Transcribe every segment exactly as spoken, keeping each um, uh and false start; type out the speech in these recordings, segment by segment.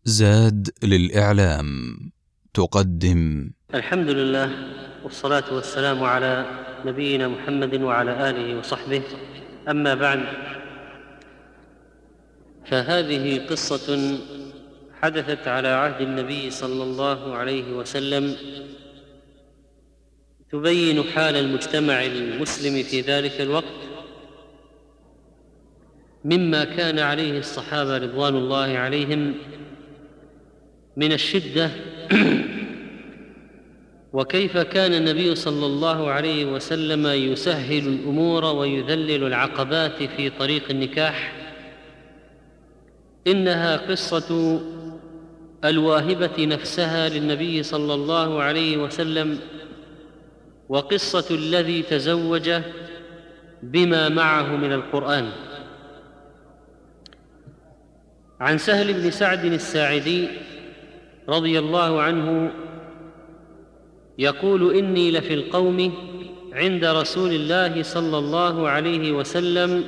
زاد للإعلام تقدم. الحمد لله والصلاة والسلام على نبينا محمد وعلى آله وصحبه، أما بعد، فهذه قصة حدثت على عهد النبي صلى الله عليه وسلم، تبين حال المجتمع المسلم في ذلك الوقت مما كان عليه الصحابة رضوان الله عليهم من الشدة، وكيف كان النبي صلى الله عليه وسلم يسهل الأمور ويذلل العقبات في طريق النكاح. إنها قصة الواهبة نفسها للنبي صلى الله عليه وسلم، وقصة الذي تزوج بما معه من القرآن. عن سهل بن سعد الساعدي رضي الله عنه يقول: إني لفي القوم عند رسول الله صلى الله عليه وسلم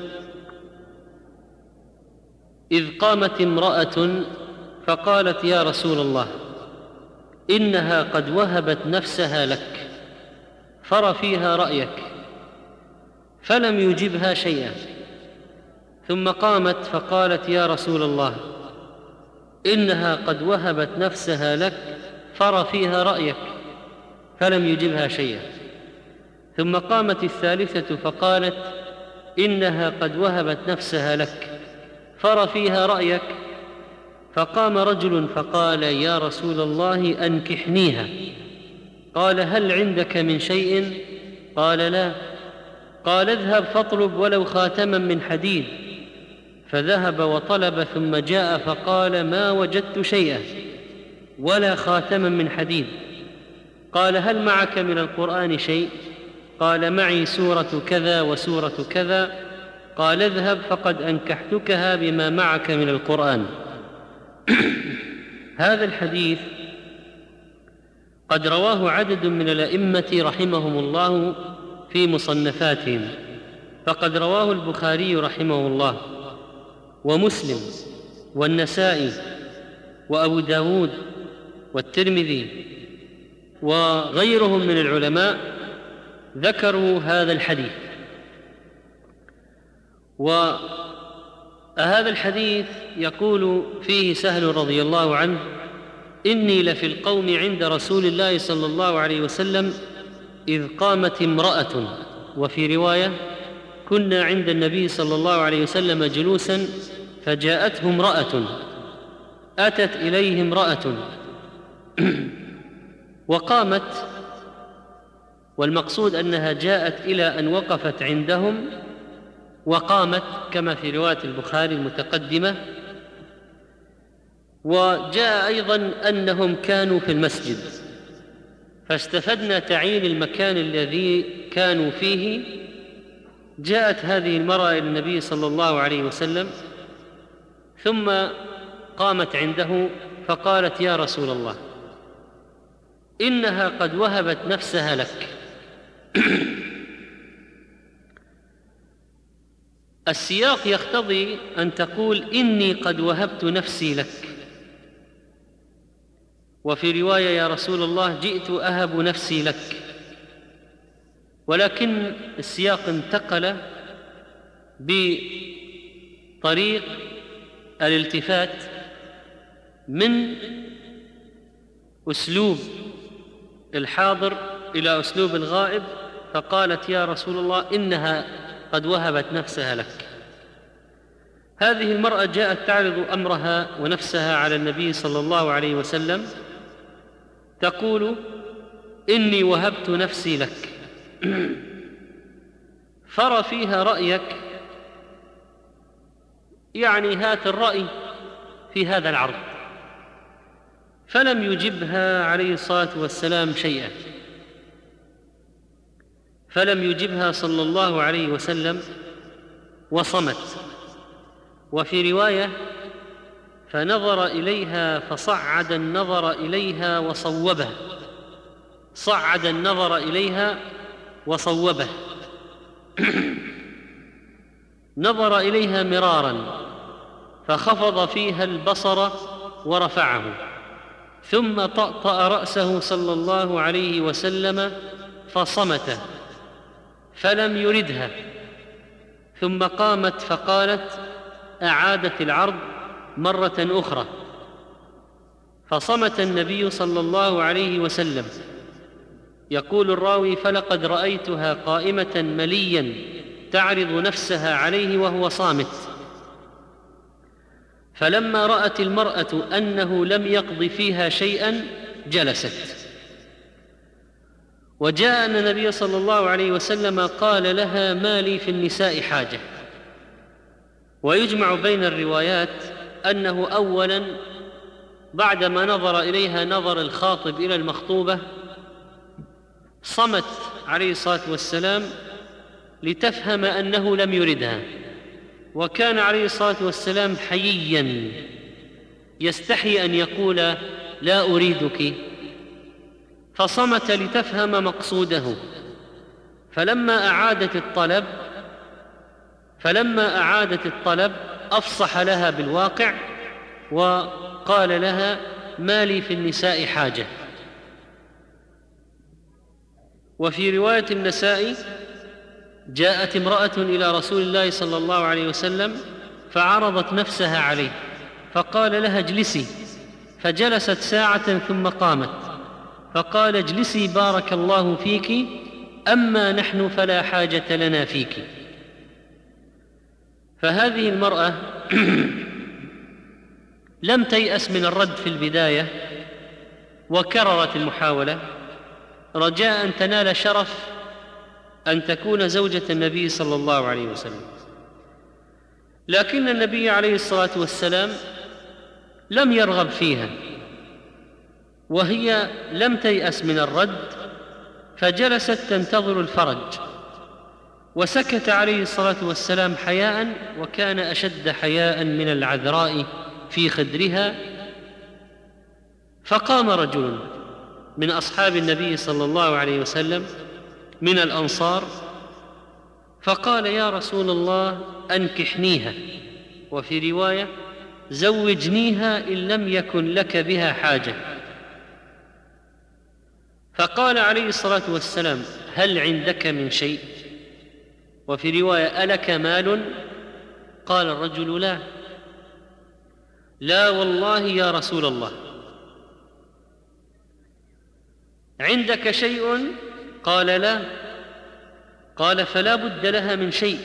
إذ قامت امرأة فقالت: يا رسول الله، إنها قد وهبت نفسها لك، فر فيها رأيك. فلم يجبها شيئا، ثم قامت فقالت: يا رسول الله، إنها قد وهبت نفسها لك، فر فيها رأيك. فلم يجبها شيئا، ثم قامت الثالثة فقالت: إنها قد وهبت نفسها لك، فر فيها رأيك. فقام رجل فقال: يا رسول الله، أنكحنيها. قال: هل عندك من شيء؟ قال: لا. قال: اذهب فاطلب ولو خاتما من حديد. فذهب وطلب، ثم جاء فقال: ما وجدت شيئا ولا خاتما من حديد. قال: هل معك من القرآن شيء؟ قال: معي سورة كذا وسورة كذا. قال: اذهب فقد أنكحتكها بما معك من القرآن. هذا الحديث قد رواه عدد من الأئمة رحمهم الله في مصنفاتهم، فقد رواه البخاري رحمه الله، ومسلم، والنسائي، وأبو داود، والترمذي، وغيرهم من العلماء ذكروا هذا الحديث. وهذا الحديث يقول فيه سهل رضي الله عنه: إني لفي القوم عند رسول الله صلى الله عليه وسلم إذ قامت امرأة، وفي رواية: كنا عند النبي صلى الله عليه وسلم جلوسا فجاءته امرأة، أتت إليه امرأة وقامت، والمقصود أنها جاءت إلى أن وقفت عندهم وقامت، كما في رواية البخاري المتقدمة. وجاء أيضا أنهم كانوا في المسجد، فاستفدنا تعيين المكان الذي كانوا فيه. جاءت هذه المرأة إلى النبي صلى الله عليه وسلم، ثم قامت عنده فقالت: يا رسول الله، إنها قد وهبت نفسها لك. السياق يقتضي أن تقول: إني قد وهبت نفسي لك. وفي رواية: يا رسول الله، جئت أهب نفسي لك. ولكن السياق انتقل بطريق الالتفات من أسلوب الحاضر إلى أسلوب الغائب، فقالت: يا رسول الله، إنها قد وهبت نفسها لك. هذه المرأة جاءت تعرض أمرها ونفسها على النبي صلى الله عليه وسلم، تقول: إني وهبت نفسي لك، فر فيها رأيك، يعني هات الرأي في هذا العرض. فلم يجبها عليه الصلاة والسلام شيئا، فلم يجبها صلى الله عليه وسلم وصمت. وفي رواية: فنظر إليها فصعد النظر إليها وصوبه، صعد النظر إليها وصوبه. نظر إليها مرارا فخفض فيها البصر ورفعه، ثم طأطأ رأسه صلى الله عليه وسلم فصمت فلم يردها، ثم قامت فقالت: أعادت العرض مرة أخرى، فصمت النبي صلى الله عليه وسلم. يقول الراوي: فلقد رأيتها قائمة مليا تعرض نفسها عليه وهو صامت، فلما رأت المرأة أنه لم يقض فيها شيئا جلست. وجاء أن النبي صلى الله عليه وسلم قال لها: ما لي في النساء حاجة. ويجمع بين الروايات أنه أولا بعدما نظر إليها نظر الخاطب إلى المخطوبة صمت عليه الصلاة والسلام لتفهم أنه لم يردها، وكان عليه الصلاة والسلام حييا يستحي أن يقول: لا أريدك، فصمت لتفهم مقصوده. فلما أعادت الطلب فلما أعادت الطلب أفصح لها بالواقع وقال لها: ما لي في النساء حاجة. وفي رواية النسائي: جاءت امرأة إلى رسول الله صلى الله عليه وسلم فعرضت نفسها عليه، فقال لها: اجلسي، فجلست ساعة ثم قامت، فقال: اجلسي بارك الله فيك، أما نحن فلا حاجة لنا فيك. فهذه المرأة لم تيأس من الرد في البداية، وكررت المحاولة رجاء أن تنال شرف أن تكون زوجة النبي صلى الله عليه وسلم. لكن النبي عليه الصلاة والسلام لم يرغب فيها، وهي لم تيأس من الرد، فجلست تنتظر الفرج، وسكت عليه الصلاة والسلام حياء، وكان أشد حياء من العذراء في خدرها. فقام رجل من أصحاب النبي صلى الله عليه وسلم من الأنصار فقال: يا رسول الله، أنكحنيها، وفي رواية: زوجنيها إن لم يكن لك بها حاجة. فقال عليه الصلاة والسلام: هل عندك من شيء؟ وفي رواية: ألك مال؟ قال الرجل: لا. لا والله يا رسول الله. عندك شيء؟ قال: لا. قال: فلا بد لها من شيء.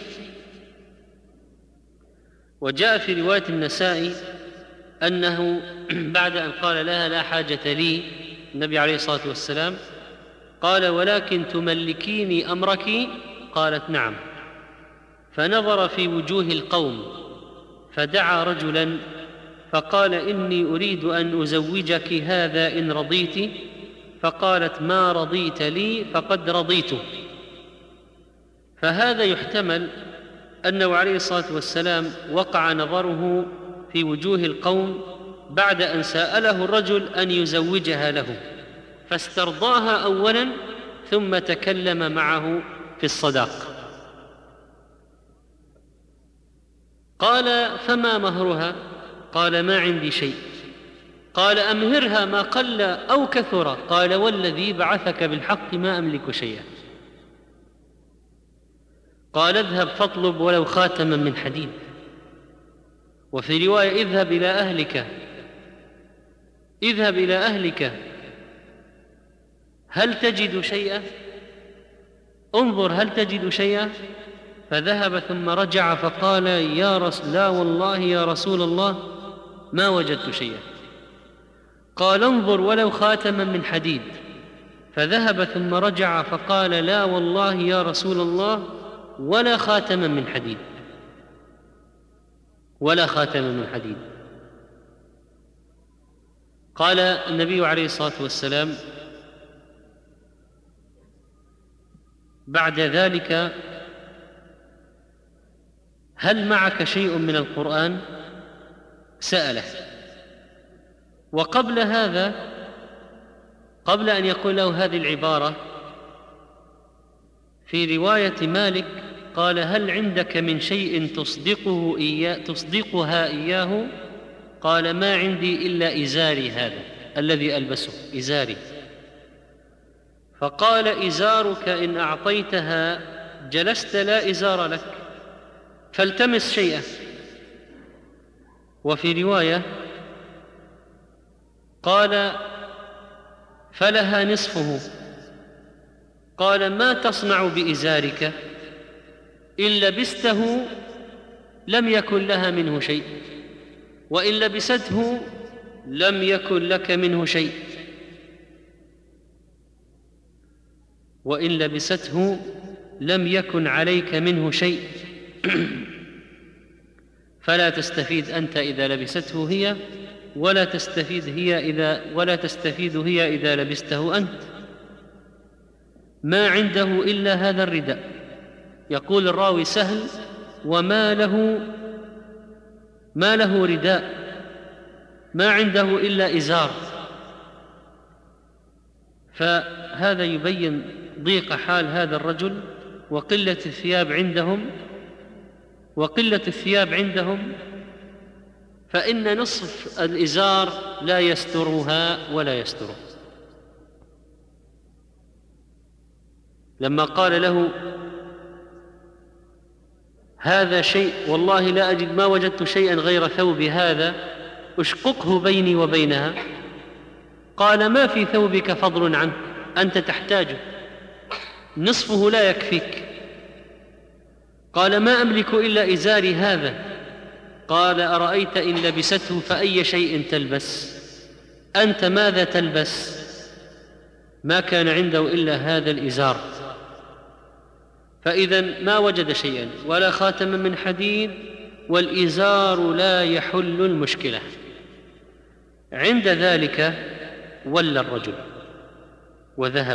وجاء في رواية النسائي أنه بعد أن قال لها: لا حاجة لي، النبي عليه الصلاة والسلام قال: ولكن تملكيني أمرك؟ قالت: نعم. فنظر في وجوه القوم فدعا رجلا فقال: إني أريد أن أزوجك هذا إن رضيت. فقالت: ما رضيت لي فقد رضيت. فهذا يحتمل أنه عليه الصلاة والسلام وقع نظره في وجوه القوم بعد أن سأله الرجل أن يزوجها له، فاسترضاها أولا ثم تكلم معه في الصداق. قال: فما مهرها؟ قال: ما عندي شيء. قال: أمهرها ما قل أو كثر. قال: والذي بعثك بالحق ما أملك شيئا. قال: اذهب فاطلب ولو خاتما من حديد. وفي رواية: اذهب إلى أهلك اذهب إلى أهلك هل تجد شيئا؟ انظر هل تجد شيئا؟ فذهب ثم رجع فقال: يا رسول لا والله يا رسول الله ما وجدت شيئا. قال: انظر ولو خاتما من حديد. فذهب ثم رجع فقال: لا والله يا رسول الله ولا خاتما من حديد ولا خاتما من حديد. قال النبي عليه الصلاة والسلام بعد ذلك: هل معك شيء من القرآن؟ سأله. وقبل هذا، قبل أن يقول له هذه العبارة، في رواية مالك قال: هل عندك من شيء تصدقه إياه تصدقها إياه؟ قال: ما عندي إلا إزاري هذا الذي ألبسه، إزاري. فقال: إزارك إن أعطيتها جلست لا إزار لك، فالتمس شيئا. وفي رواية قال: فلها نصفه. قال: ما تصنع بإزارك؟ إن لبسته لم يكن لها منه شيء، وإن لبسته لم يكن لك منه شيء، وإن لبسته لم يكن عليك منه شيء. فلا تستفيد أنت إذا لبسته هي، ولا تستفيد هي إذا ولا تستفيد هي إذا لبسته أنت. ما عنده إلا هذا الرداء. يقول الراوي سهل: وما له ما له رداء، ما عنده إلا إزار. فهذا يبين ضيق حال هذا الرجل وقلة الثياب عندهم وقلة الثياب عندهم فإن نصف الإزار لا يسترها ولا يستره. لما قال له: هذا شيء والله لا أجد، ما وجدت شيئا غير ثوب هذا أشققه بيني وبينها، قال: ما في ثوبك فضل عنه، أنت تحتاجه، نصفه لا يكفيك. قال: ما أملك إلا إزاري هذا. قال: أرأيت إن لبسته فأي شيء تلبس؟ أنت ماذا تلبس؟ ما كان عنده إلا هذا الإزار. فإذن ما وجد شيئا ولا خاتم من حديد، والإزار لا يحل المشكلة. عند ذلك ولى الرجل وذهب،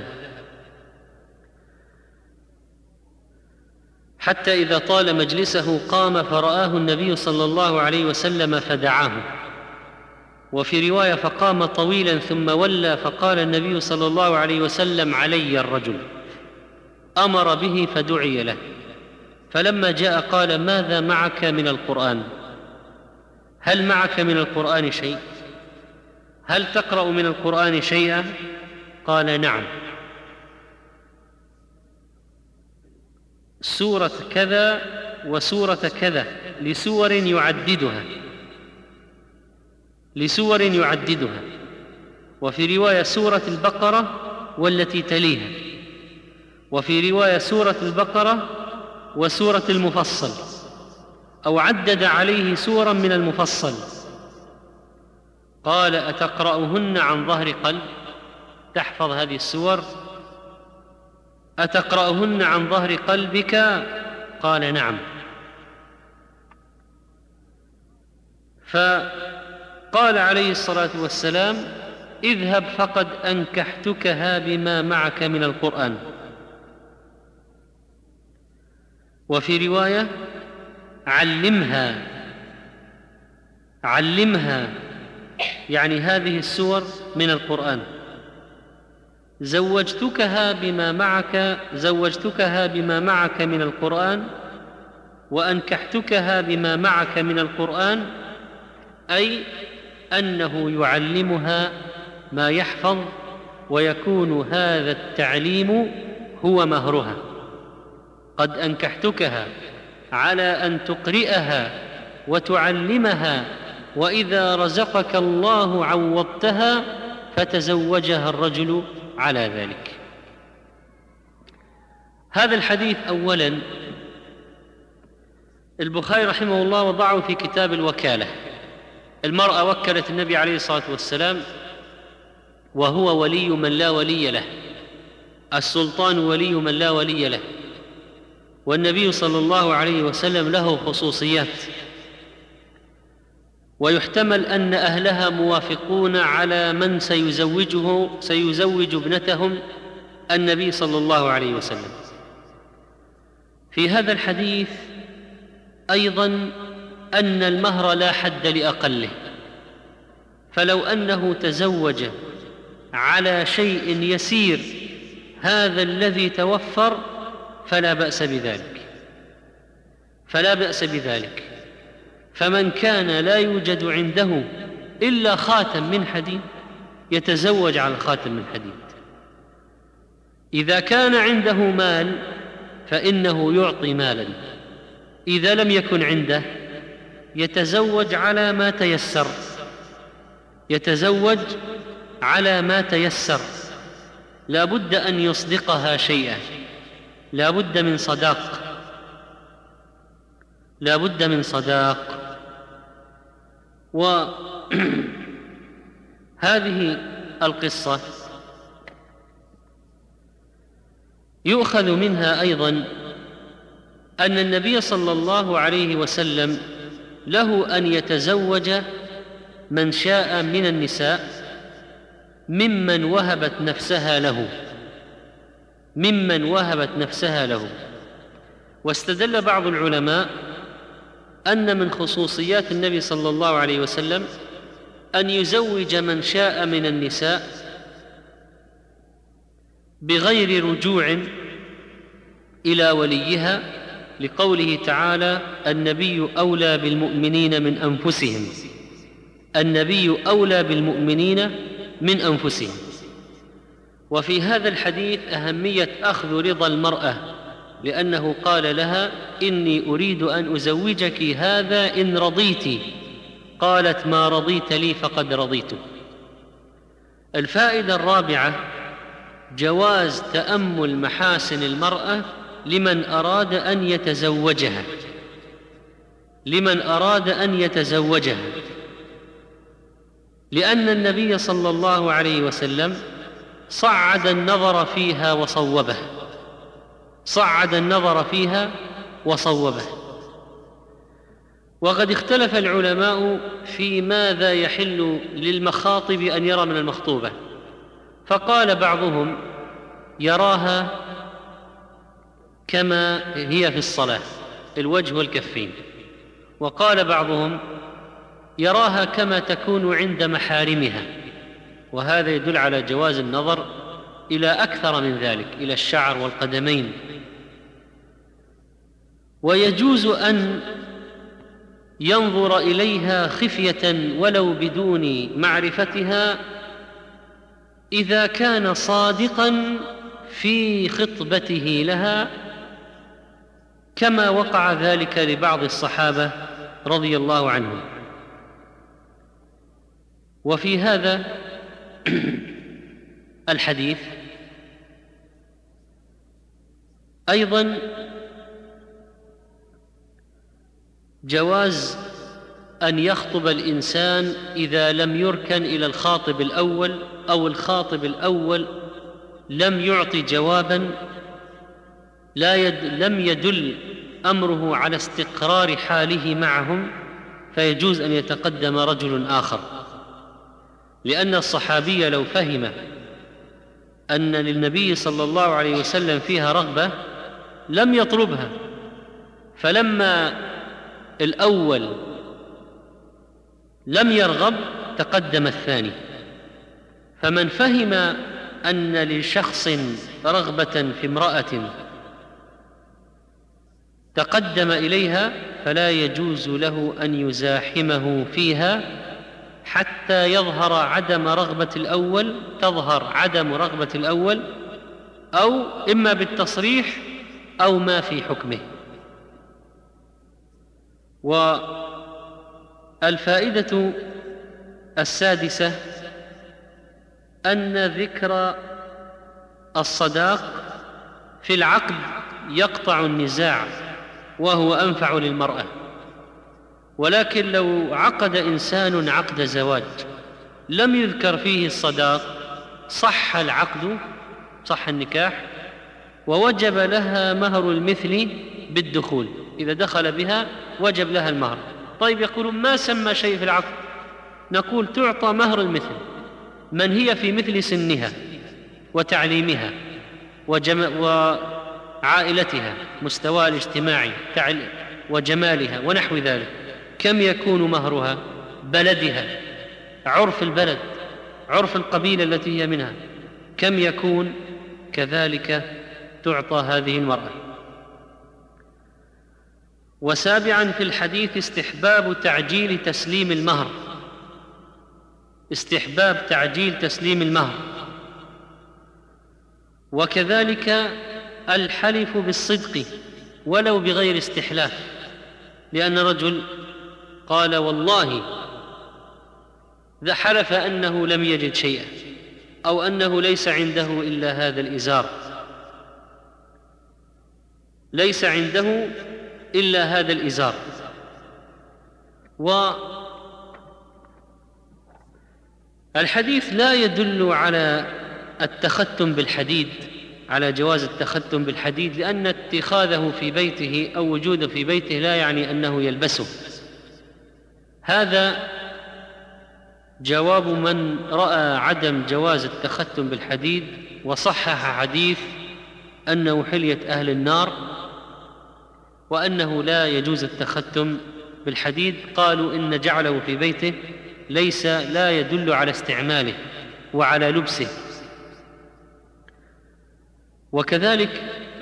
حتى إذا طال مجلسه قام فرآه النبي صلى الله عليه وسلم فدعاه. وفي رواية: فقام طويلا ثم ولى، فقال النبي صلى الله عليه وسلم: علي الرجل. أمر به فدعي له، فلما جاء قال: ماذا معك من القرآن؟ هل معك من القرآن شيء؟ هل تقرأ من القرآن شيئا؟ قال: نعم، سورة كذا وسورة كذا، لسور يعددها لسور يعددها وفي رواية سورة البقرة والتي تليها، وفي رواية سورة البقرة وسورة المفصل، أو عدد عليه سورا من المفصل. قال: أتقرأهن عن ظهر قلب؟ تحفظ هذه السور؟ أتقرأهن عن ظهر قلبك؟ قال: نعم. فقال عليه الصلاة والسلام: اذهب فقد أنكحتكها بما معك من القرآن. وفي رواية: علمها علمها يعني هذه السور من القرآن. زوجتكها بما معك زوجتكها بما معك من القرآن، وأنكحتكها بما معك من القرآن، أي أنه يعلمها ما يحفظ، ويكون هذا التعليم هو مهرها. قد أنكحتكها على أن تقرئها وتعلمها، وإذا رزقك الله عوضتها، فتزوجها الرجل على ذلك. هذا الحديث أولا البخاري رحمه الله وضعه في كتاب الوكالة. المرأة وكلت النبي عليه الصلاة والسلام، وهو ولي من لا ولي له، السلطان ولي من لا ولي له، والنبي صلى الله عليه وسلم له خصوصيات، ويحتمل أن أهلها موافقون على من سيزوجه سيزوج ابنتهم النبي صلى الله عليه وسلم. في هذا الحديث أيضا أن المهر لا حد لأقله، فلو أنه تزوج على شيء يسير هذا الذي توفر فلا بأس بذلك فلا بأس بذلك فمن كان لا يوجد عنده إلا خاتم من حديد يتزوج على الخاتم من حديد. إذا كان عنده مال فإنه يعطي مالا، إذا لم يكن عنده يتزوج على ما تيسر، يتزوج على ما تيسر، لا بد أن يصدقها شيئا، لا بد من صداق، لا بد من صداق. وهذه القصة يؤخذ منها أيضا أن النبي صلى الله عليه وسلم له أن يتزوج من شاء من النساء ممن وهبت نفسها له، ممن وهبت نفسها له. واستدل بعض العلماء أن من خصوصيات النبي صلى الله عليه وسلم أن يزوج من شاء من النساء بغير رجوع إلى وليها، لقوله تعالى: النبي أولى بالمؤمنين من أنفسهم، النبي أولى بالمؤمنين من أنفسهم. وفي هذا الحديث أهمية أخذ رضا المرأة، لأنه قال لها: إني أريد أن أزوجك هذا إن رضيت. قالت: ما رضيت لي فقد رضيت. الفائدة الرابعة: جواز تأمل محاسن المرأة لمن أراد أن يتزوجها، لمن أراد أن يتزوجها، لأن النبي صلى الله عليه وسلم صعد النظر فيها وصوبه، صعد النظر فيها وصوبه. وقد اختلف العلماء في ماذا يحل للمخاطب أن يرى من المخطوبة، فقال بعضهم: يراها كما هي في الصلاة، الوجه والكفين. وقال بعضهم: يراها كما تكون عند محارمها، وهذا يدل على جواز النظر إلى أكثر من ذلك، إلى الشعر والقدمين. ويجوز أن ينظر إليها خفية ولو بدون معرفتها إذا كان صادقا في خطبته لها، كما وقع ذلك لبعض الصحابة رضي الله عنهم. وفي هذا الحديث أيضا جواز أن يخطب الإنسان إذا لم يركن إلى الخاطب الأول، أو الخاطب الأول لم يعطي جوابا لا يد لم يدل أمره على استقرار حاله معهم، فيجوز أن يتقدم رجل آخر، لأن الصحابي لو فهم أن للنبي صلى الله عليه وسلم فيها رغبة لم يطلبها، فلما الأول لم يرغب تقدم الثاني. فمن فهم أن لشخص رغبة في امرأة تقدم إليها فلا يجوز له أن يزاحمه فيها حتى يظهر عدم رغبة الأول، تظهر عدم رغبة الأول، أو إما بالتصريح أو ما في حكمه. والفائدة السادسة أن ذكر الصداق في العقد يقطع النزاع وهو أنفع للمرأة. ولكن لو عقد إنسان عقد زواج لم يذكر فيه الصداق صح العقد، صح النكاح، ووجب لها مهر المثل بالدخول، إذا دخل بها وجب لها المهر. طيب يقولون ما سمى شيء في العقد، نقول تعطى مهر المثل من هي في مثل سنها وتعليمها وجم... وعائلتها، مستواها الاجتماعي وجمالها ونحو ذلك. كم يكون مهرها؟ بلدها، عرف البلد، عرف القبيلة التي هي منها، كم يكون؟ كذلك تعطى هذه المرأة. وسابعا في الحديث استحباب تعجيل تسليم المهر، استحباب تعجيل تسليم المهر. وكذلك الحلف بالصدق ولو بغير استحلاف، لأن رجل قال والله ذا حلف أنه لم يجد شيئا، أو أنه ليس عنده إلا هذا الإزار، ليس عنده إلا هذا الإزار. والحديث لا يدل على التختم بالحديد، على جواز التختم بالحديد، لأن اتخاذه في بيته أو وجوده في بيته لا يعني أنه يلبسه. هذا جواب من رأى عدم جواز التختم بالحديد وصحح حديث أنه حلية أهل النار، وأنه لا يجوز التختم بالحديد. قالوا إن جعله في بيته ليس لا يدل على استعماله وعلى لبسه. وكذلك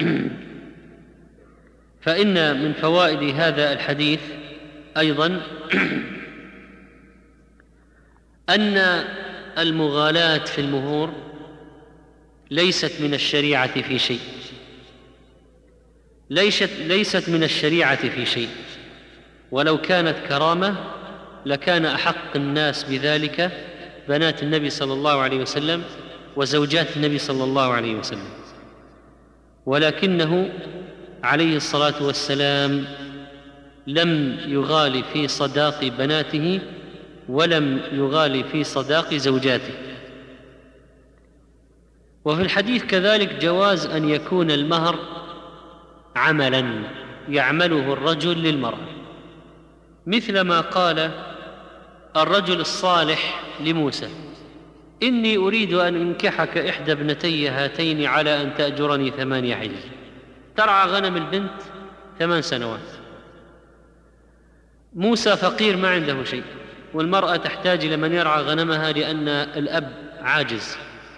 فإن من فوائد هذا الحديث أيضا أن المغالاة في المهور ليست من الشريعة في شيء، ليست ليست من الشريعة في شيء، ولو كانت كرامة لكان أحق الناس بذلك بنات النبي صلى الله عليه وسلم وزوجات النبي صلى الله عليه وسلم، ولكنه عليه الصلاة والسلام لم يغالي في صداق بناته ولم يغالي في صداق زوجاته. وفي الحديث كذلك جواز أن يكون المهر عملا يعمله الرجل للمرأة، مثل ما قال الرجل الصالح لموسى: إني أريد أن أنكحك إحدى ابنتي هاتين على أن تأجرني ثمانية حجج. ترعى غنم البنت ثمان سنوات، موسى فقير ما عنده شيء، والمرأة تحتاج إلى من يرعى غنمها لأن الأب عاجز،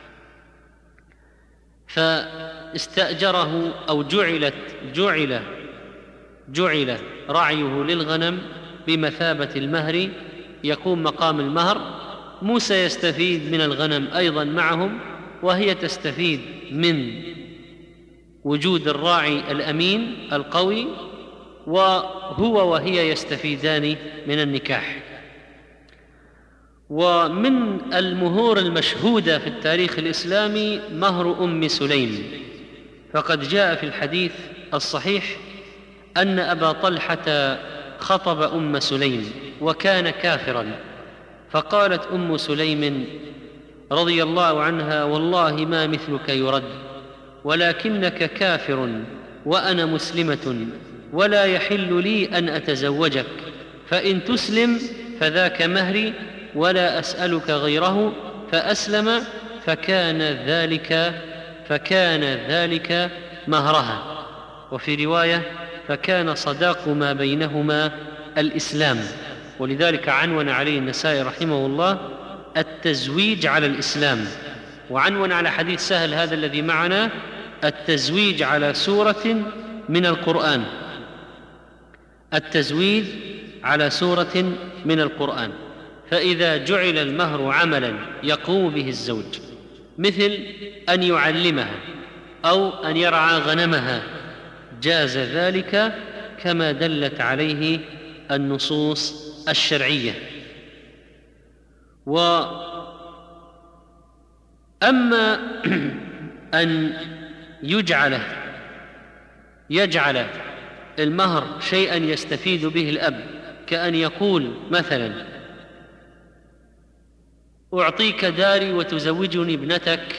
فاستأجره أو جعلت جعل جعل رعيه للغنم بمثابة المهر، يقوم مقام المهر. موسى يستفيد من الغنم أيضا معهم، وهي تستفيد من وجود الراعي الأمين القوي، وهو وهي يستفيدان من النكاح. ومن المهور المشهودة في التاريخ الإسلامي مهر أم سليم، فقد جاء في الحديث الصحيح أن أبا طلحة خطب أم سليم وكان كافرا، فقالت أم سليم رضي الله عنها: والله ما مثلك يرد، ولكنك كافر وأنا مسلمة، ولا يحل لي أن أتزوجك، فإن تسلم فذاك مهري ولا أسألك غيره. فأسلم فكان ذلك فكان ذلك مهرها. وفي رواية: فكان صداق ما بينهما الإسلام. ولذلك عنون عليه النسائي رحمه الله التزويج على الإسلام، وعنون على حديث سهل هذا الذي معنا التزويج على سورة من القرآن، التزويج على سورة من القرآن. فإذا جعل المهر عملا يقوم به الزوج، مثل أن يعلمها أو أن يرعى غنمها، جاز ذلك كما دلت عليه النصوص الشرعية. وأما أن يجعل يجعل المهر شيئا يستفيد به الأب، كأن يقول مثلا: أعطيك داري وتزوجني ابنتك،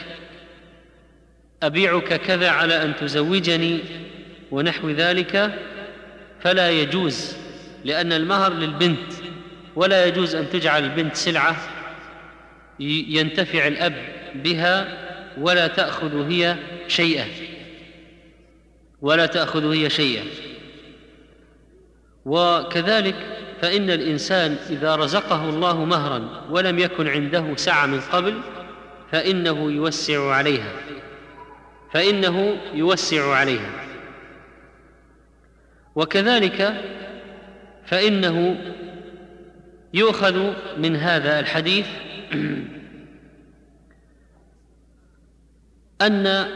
أبيعك كذا على أن تزوجني، ونحو ذلك، فلا يجوز، لأن المهر للبنت، ولا يجوز أن تجعل البنت سلعة ينتفع الأب بها ولا تأخذ هي شيئا ولا تأخذ هي شيئا. وكذلك فإن الإنسان إذا رزقه الله مهرا ولم يكن عنده سعة من قبل فإنه يوسع عليها فإنه يوسع عليها وكذلك فإنه يؤخذ من هذا الحديث أن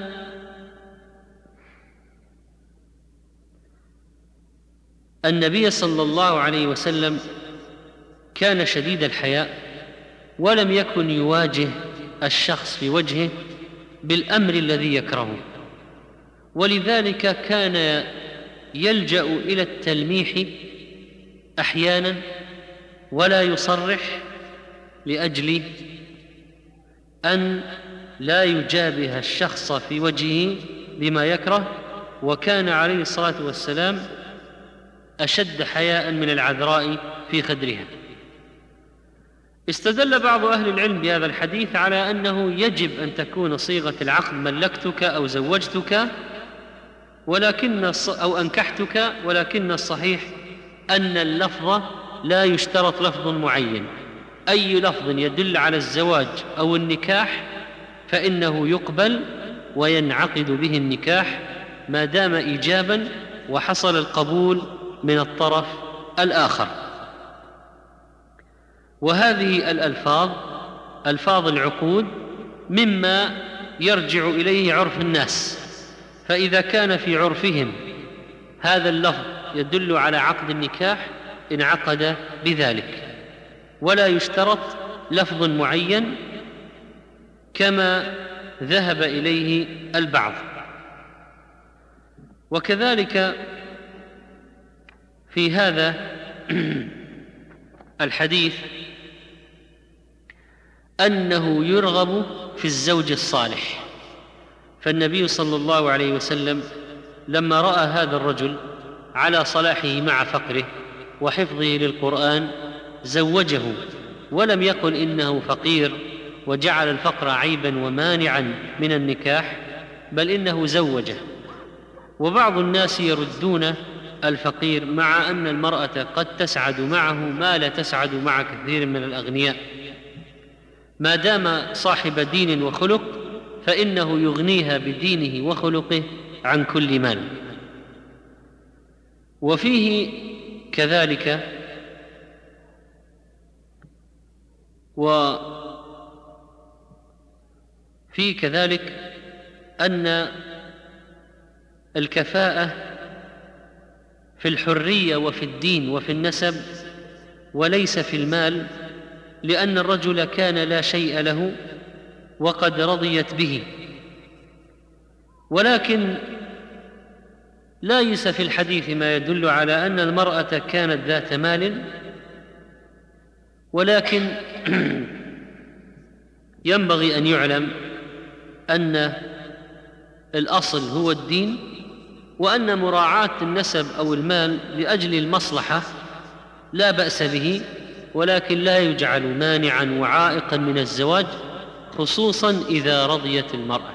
النبي صلى الله عليه وسلم كان شديد الحياء، ولم يكن يواجه الشخص في وجهه بالأمر الذي يكرهه، ولذلك كان يلجأ إلى التلميح أحيانا ولا يصرح لأجل أن لا يجابه الشخص في وجهه بما يكره. وكان عليه الصلاة والسلام أشد حياء من العذراء في خدرها. استدل بعض أهل العلم بهذا الحديث على أنه يجب أن تكون صيغة العقد ملكتك أو زوجتك ولكن أو أنكحتك، ولكن الصحيح أن اللفظ لا يشترط لفظ معين، أي لفظ يدل على الزواج أو النكاح فإنه يقبل وينعقد به النكاح ما دام إيجابا وحصل القبول من الطرف الآخر. وهذه الألفاظ ألفاظ العقود مما يرجع إليه عرف الناس، فإذا كان في عرفهم هذا اللفظ يدل على عقد النكاح انعقد بذلك، ولا يشترط لفظ معين كما ذهب إليه البعض. وكذلك في هذا الحديث أنه يرغب في الزوج الصالح، فالنبي صلى الله عليه وسلم لما رأى هذا الرجل على صلاحه مع فقره وحفظه للقرآن زوجه، ولم يقل إنه فقير وجعل الفقر عيبا ومانعا من النكاح، بل إنه زوجه. وبعض الناس يردون الفقير مع أن المرأة قد تسعد معه ما لا تسعد مع كثير من الأغنياء، ما دام صاحب دين وخلق فإنه يغنيها بدينه وخلقه عن كل مال. وفيه كذلك وفي كذلك أن الكفاءة في الحرية وفي الدين وفي النسب وليس في المال، لأن الرجل كان لا شيء له وقد رضيت به. ولكن ليس في الحديث ما يدل على أن المرأة كانت ذات مال، ولكن ينبغي أن يعلم أن الأصل هو الدين، وأن مراعاة النسب أو المال لأجل المصلحة لا بأس به، ولكن لا يجعل مانعا وعائقا من الزواج، خصوصا إذا رضيت المرأة.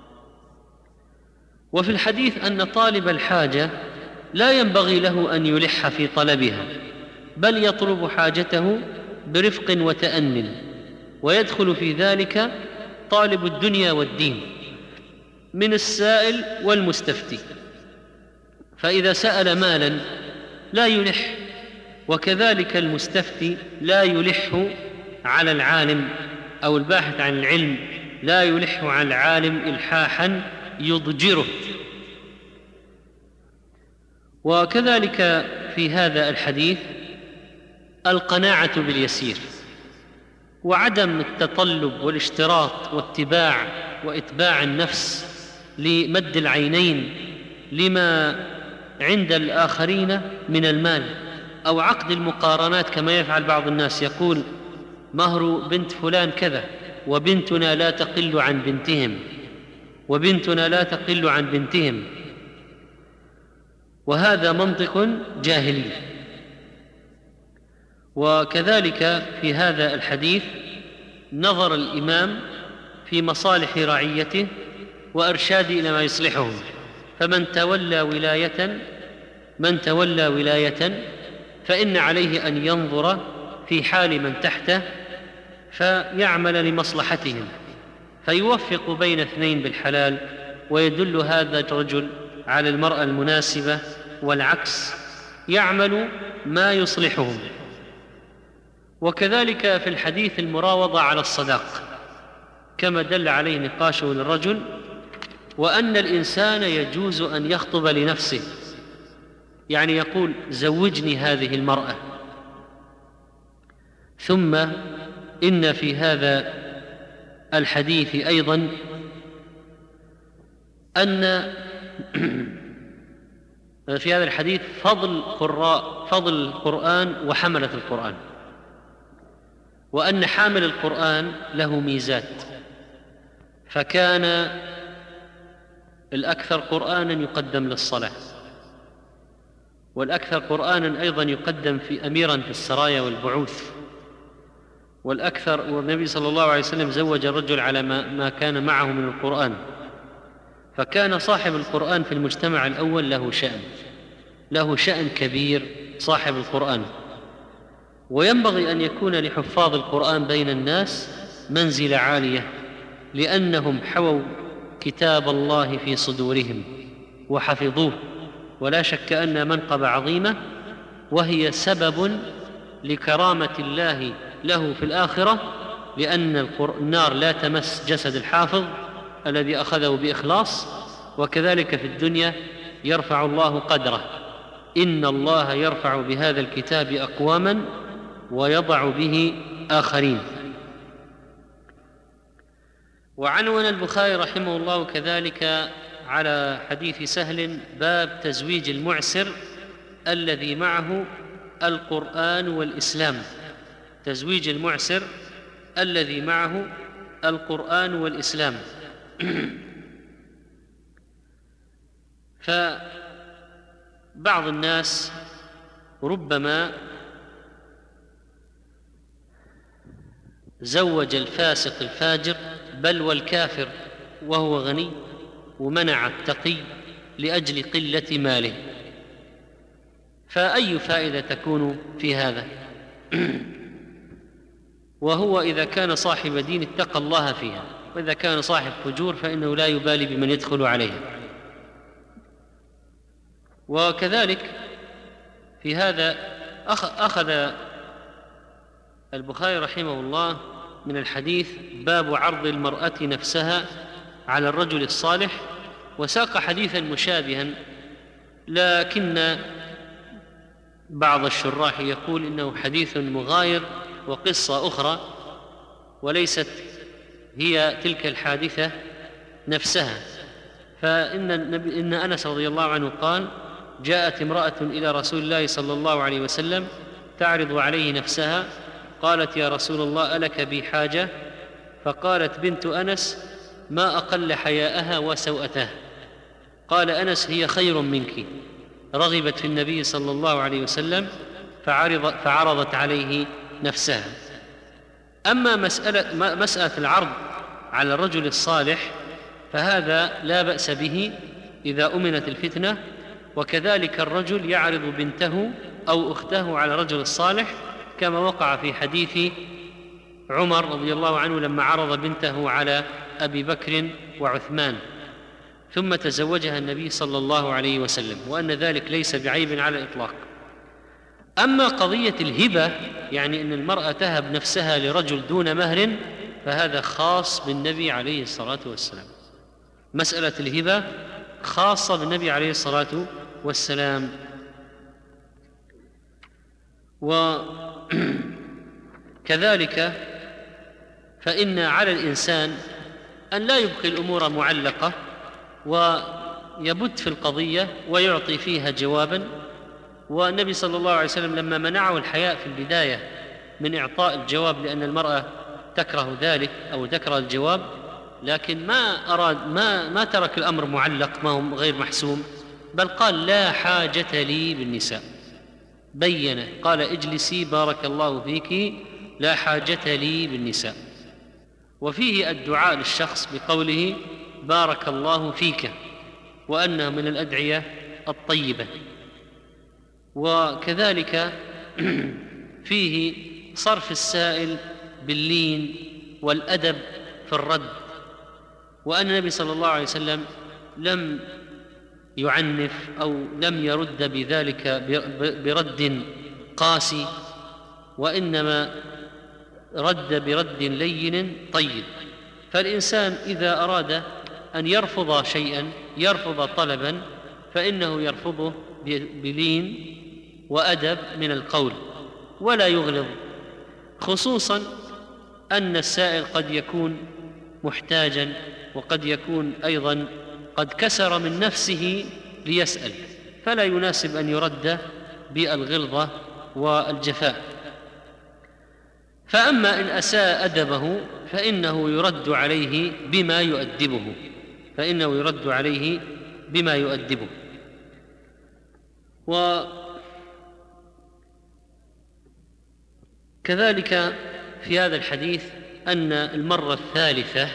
وفي الحديث أن طالب الحاجة لا ينبغي له أن يلح في طلبها، بل يطلب حاجته برفق وتأن، ويدخل في ذلك طالب الدنيا والدين من السائل والمستفتي، فإذا سأل مالا لا يلح، وكذلك المستفتي لا يلح على العالم أو الباحث عن العلم لا يلح على العالم إلحاحا يضجره. وكذلك في هذا الحديث القناعة باليسير، وعدم التطلب والاشتراط واتباع واتباع النفس لمد العينين لما عند الآخرين من المال، أو عقد المقارنات كما يفعل بعض الناس، يقول مهر بنت فلان كذا وبنتنا لا تقل عن بنتهم وبنتنا لا تقل عن بنتهم، وهذا منطق جاهلي. وكذلك في هذا الحديث نظر الإمام في مصالح رعيته وإرشاد إلى ما يصلحهم، فمن تولى ولاية من تولى ولاية فإن عليه أن ينظر في حال من تحته فيعمل لمصلحتهم، فيوفق بين اثنين بالحلال، ويدل هذا الرجل على المرأة المناسبة والعكس يعمل ما يصلحهم. وكذلك في الحديث المراوضة على الصداق كما دل عليه نقاشه للرجل، وأن الإنسان يجوز أن يخطب لنفسه، يعني يقول زوجني هذه المرأة. ثم إن في هذا الحديث أيضا أن في هذا الحديث فضل قراء فضل القرآن وحملة القرآن، وأن حامل القرآن له ميزات، فكان الأكثر قرآنا يقدم للصلاة، والأكثر قرآنا أيضا يقدم في أميرا في السرايا والبعوث، والأكثر والنبي صلى الله عليه وسلم زوج الرجل على ما, ما كان معه من القرآن، فكان صاحب القرآن في المجتمع الأول له شأن له شأن كبير صاحب القرآن. وينبغي أن يكون لحفاظ القرآن بين الناس منزلة عالية، لأنهم حووا كتاب الله في صدورهم وحفظوه، ولا شك أن منقبة عظيمة، وهي سبب لكرامة الله له في الآخرة، لأن النار لا تمس جسد الحافظ الذي أخذه بإخلاص. وكذلك في الدنيا يرفع الله قدره، إن الله يرفع بهذا الكتاب أقواما ويضع به آخرين. وعنون البخاري رحمه الله كذلك على حديث سهل باب تزويج المعسر الذي معه القرآن والإسلام، تزويج المعسر الذي معه القرآن والإسلام. فبعض الناس ربما زوج الفاسق الفاجر بل والكافر وهو غني، ومنع التقي لأجل قلة ماله، فأي فائدة تكون في هذا؟ وهو إذا كان صاحب دين اتقى الله فيها، وإذا كان صاحب فجور فإنه لا يبالي بمن يدخل عليها. وكذلك في هذا أخذ البخاري رحمه الله من الحديث باب عرض المرأة نفسها على الرجل الصالح، وساق حديثا مشابها، لكن بعض الشراح يقول إنه حديث مغاير وقصة أخرى، وليست هي تلك الحادثة نفسها. فإن النبي إن أنس رضي الله عنه قال: جاءت امرأة إلى رسول الله صلى الله عليه وسلم تعرض عليه نفسها، قالت: يا رسول الله ألك بي حاجة؟ فقالت بنت أنس: ما أقل حياءها وسوءتها. قال أنس: هي خير منك. رغبت في النبي صلى الله عليه وسلم فعرض فعرضت عليه نفسها. أما مسألة, مسألة العرض على الرجل الصالح فهذا لا بأس به إذا أمنت الفتنة، وكذلك الرجل يعرض بنته أو أخته على الرجل الصالح، كما وقع في حديث عمر رضي الله عنه لما عرض بنته على أبي بكر وعثمان ثم تزوجها النبي صلى الله عليه وسلم، وأن ذلك ليس بعيب على الإطلاق. أما قضية الهبة، يعني أن المرأة تهب نفسها لرجل دون مهر، فهذا خاص بالنبي عليه الصلاة والسلام. مسألة الهبة خاصة بالنبي عليه الصلاة والسلام. وكذلك فإن على الإنسان أن لا يبقي الأمور معلقة ويبت في القضية ويعطي فيها جوابا. والنبي صلى الله عليه وسلم لما منعه الحياء في البداية من إعطاء الجواب لأن المرأة تكره ذلك أو تكره الجواب، لكن ما أراد ما ما ترك الأمر معلق ما هو غير محسوم، بل قال: لا حاجة لي بالنساء. بين قال: اجلسي بارك الله فيك، لا حاجة لي بالنساء. وفيه الدعاء للشخص بقوله بارك الله فيك، وأنه من الأدعية الطيبة. وكذلك فيه صرف السائل باللين والأدب في الرد، وأن النبي صلى الله عليه وسلم لم يعنف أو لم يرد بذلك برد قاسي، وإنما رد برد لين طيب. فالإنسان إذا أراد أن يرفض شيئا، يرفض طلبا، فإنه يرفضه بلين وأدب من القول ولا يغلظ، خصوصا أن السائل قد يكون محتاجا، وقد يكون أيضا قد كسر من نفسه ليسأل، فلا يناسب أن يرد بالغلظة والجفاء. فأما إن أساء أدبه فإنه يرد عليه بما يؤدبه فإنه يرد عليه بما يؤدبه. وكذلك في هذا الحديث أن المرة الثالثة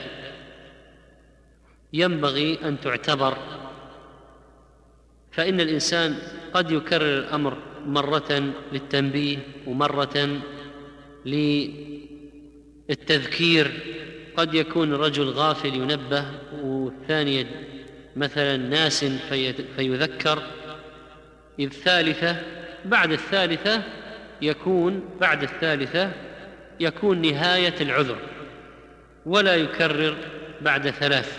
ينبغي أن تعتبر، فإن الإنسان قد يكرر الأمر مرة للتنبيه ومرة للتذكير، قد يكون الرجل غافل ينبه، والثاني مثلا ناس فيذكر. إذ الثالثة بعد الثالثة يكون بعد الثالثة يكون نهاية العذر، ولا يكرر بعد ثلاث.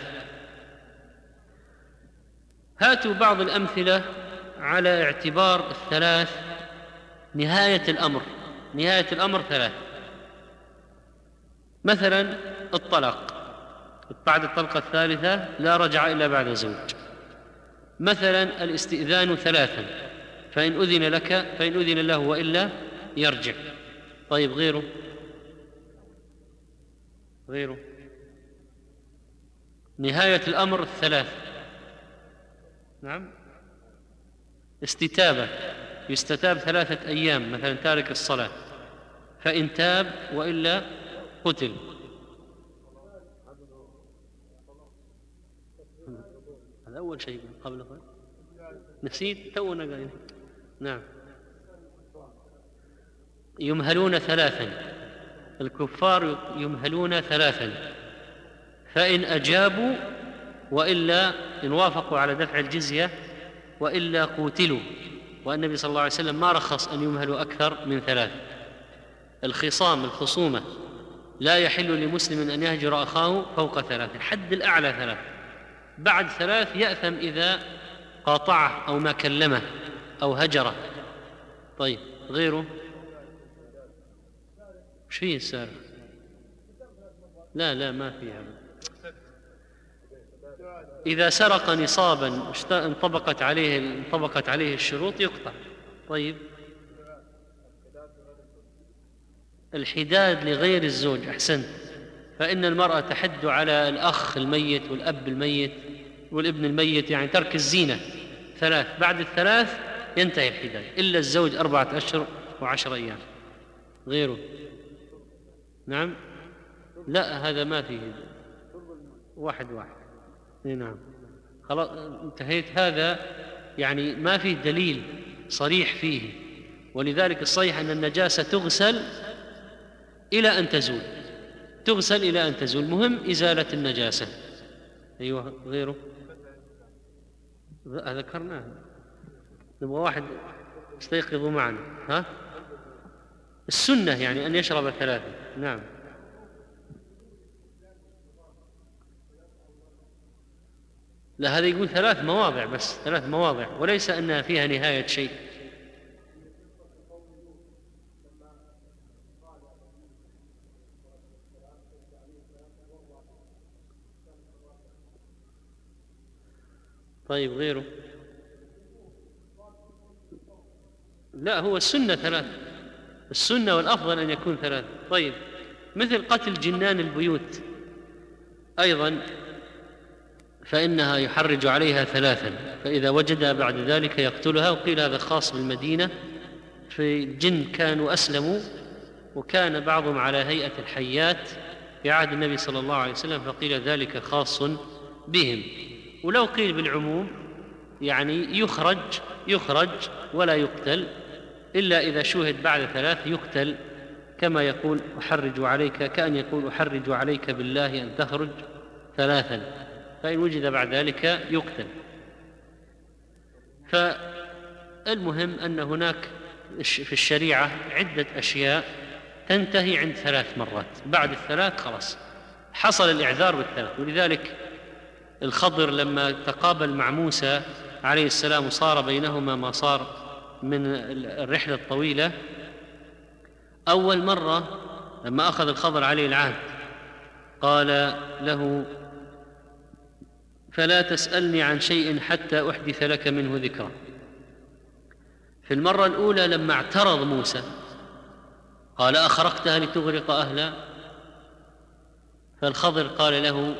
هاتوا بعض الأمثلة على اعتبار الثلاث نهاية الأمر. نهاية الأمر ثلاث، مثلا الطلاق بعد الطلقة الثالثة لا رجع إلا بعد زوج. مثلا الاستئذان ثلاثا، فإن أذن لك فإن أذن له وإلا يرجع. طيب غيره غيره نهاية الأمر الثلاث. نعم، استتابة، يستتاب ثلاثة أيام، مثلا تارك الصلاة، فإن تاب وإلا قتل. هذا أول شيء قبل نسيت تونا قايل. نعم، يمهلون ثلاثا، الكفار يمهلون ثلاثا، فإن أجابوا وإلا إن وافقوا على دفع الجزية وإلا قوتلوا. والنبي صلى الله عليه وسلم ما رخص أن يمهلوا أكثر من ثلاث. الخصام الخصومة لا يحل لمسلم أن يهجر أخاه فوق ثلاث، الحد الأعلى ثلاث، بعد ثلاث يأثم إذا قاطعه أو ما كلمه أو هجره. طيب غيره ايش فيه السارق؟ لا لا ما فيها. إذا سرق نصابا انطبقت عليه انطبقت عليه الشروط يقطع. طيب الحداد لغير الزوج، أحسنت، فإن المرأة تحد على الأخ الميت والأب الميت والابن الميت، يعني ترك الزينة ثلاث، بعد الثلاث ينتهي الحداد، إلا الزوج أربعة أشهر وعشر أيام. غيره؟ نعم، لا هذا ما فيه، واحد واحد. نعم خلاص انتهيت. هذا يعني ما فيه دليل صريح فيه، ولذلك الصحيح أن النجاسة تغسل إلى أن تزول، تغسل إلى أن تزول، مهم إزالة النجاسة. أيوة غيره؟ ذكرناه، نبغى واحد يستيقظ معنا. ها، السنة يعني أن يشرب ثلاثة. نعم، لا هذا يقول ثلاث مواضع بس، ثلاث مواضع، وليس أنها فيها نهاية شيء. طيب غيره؟ لا هو السنة ثلاث، السنة والأفضل أن يكون ثلاث. طيب مثل قتل جنان البيوت أيضا، فإنها يحرج عليها ثلاثا، فإذا وجدها بعد ذلك يقتلها. وقيل هذا خاص بالمدينة، في الجن كانوا أسلموا وكان بعضهم على هيئة الحيات في عهد النبي صلى الله عليه وسلم، فقيل ذلك خاص بهم. ولو قيل بالعموم يعني يخرج يخرج ولا يقتل، إلا إذا شوهد بعد ثلاث يقتل، كما يقول أحرج عليك، كأن يقول أحرج عليك بالله أن تخرج ثلاثا، فإن وجد بعد ذلك يقتل. فالمهم أن هناك في الشريعة عدة أشياء تنتهي عند ثلاث مرات، بعد الثلاث خلاص حصل الإعذار بالثلاث. ولذلك الخضر لما تقابل مع موسى عليه السلام وصار بينهما ما صار من الرحلة الطويلة، أول مرة لما أخذ الخضر عليه العهد قال له: فلا تسألني عن شيء حتى أحدث لك منه ذكرا. في المرة الأولى لما اعترض موسى قال: أخرقتها لتغرق أهلها؟ فالخضر قال له: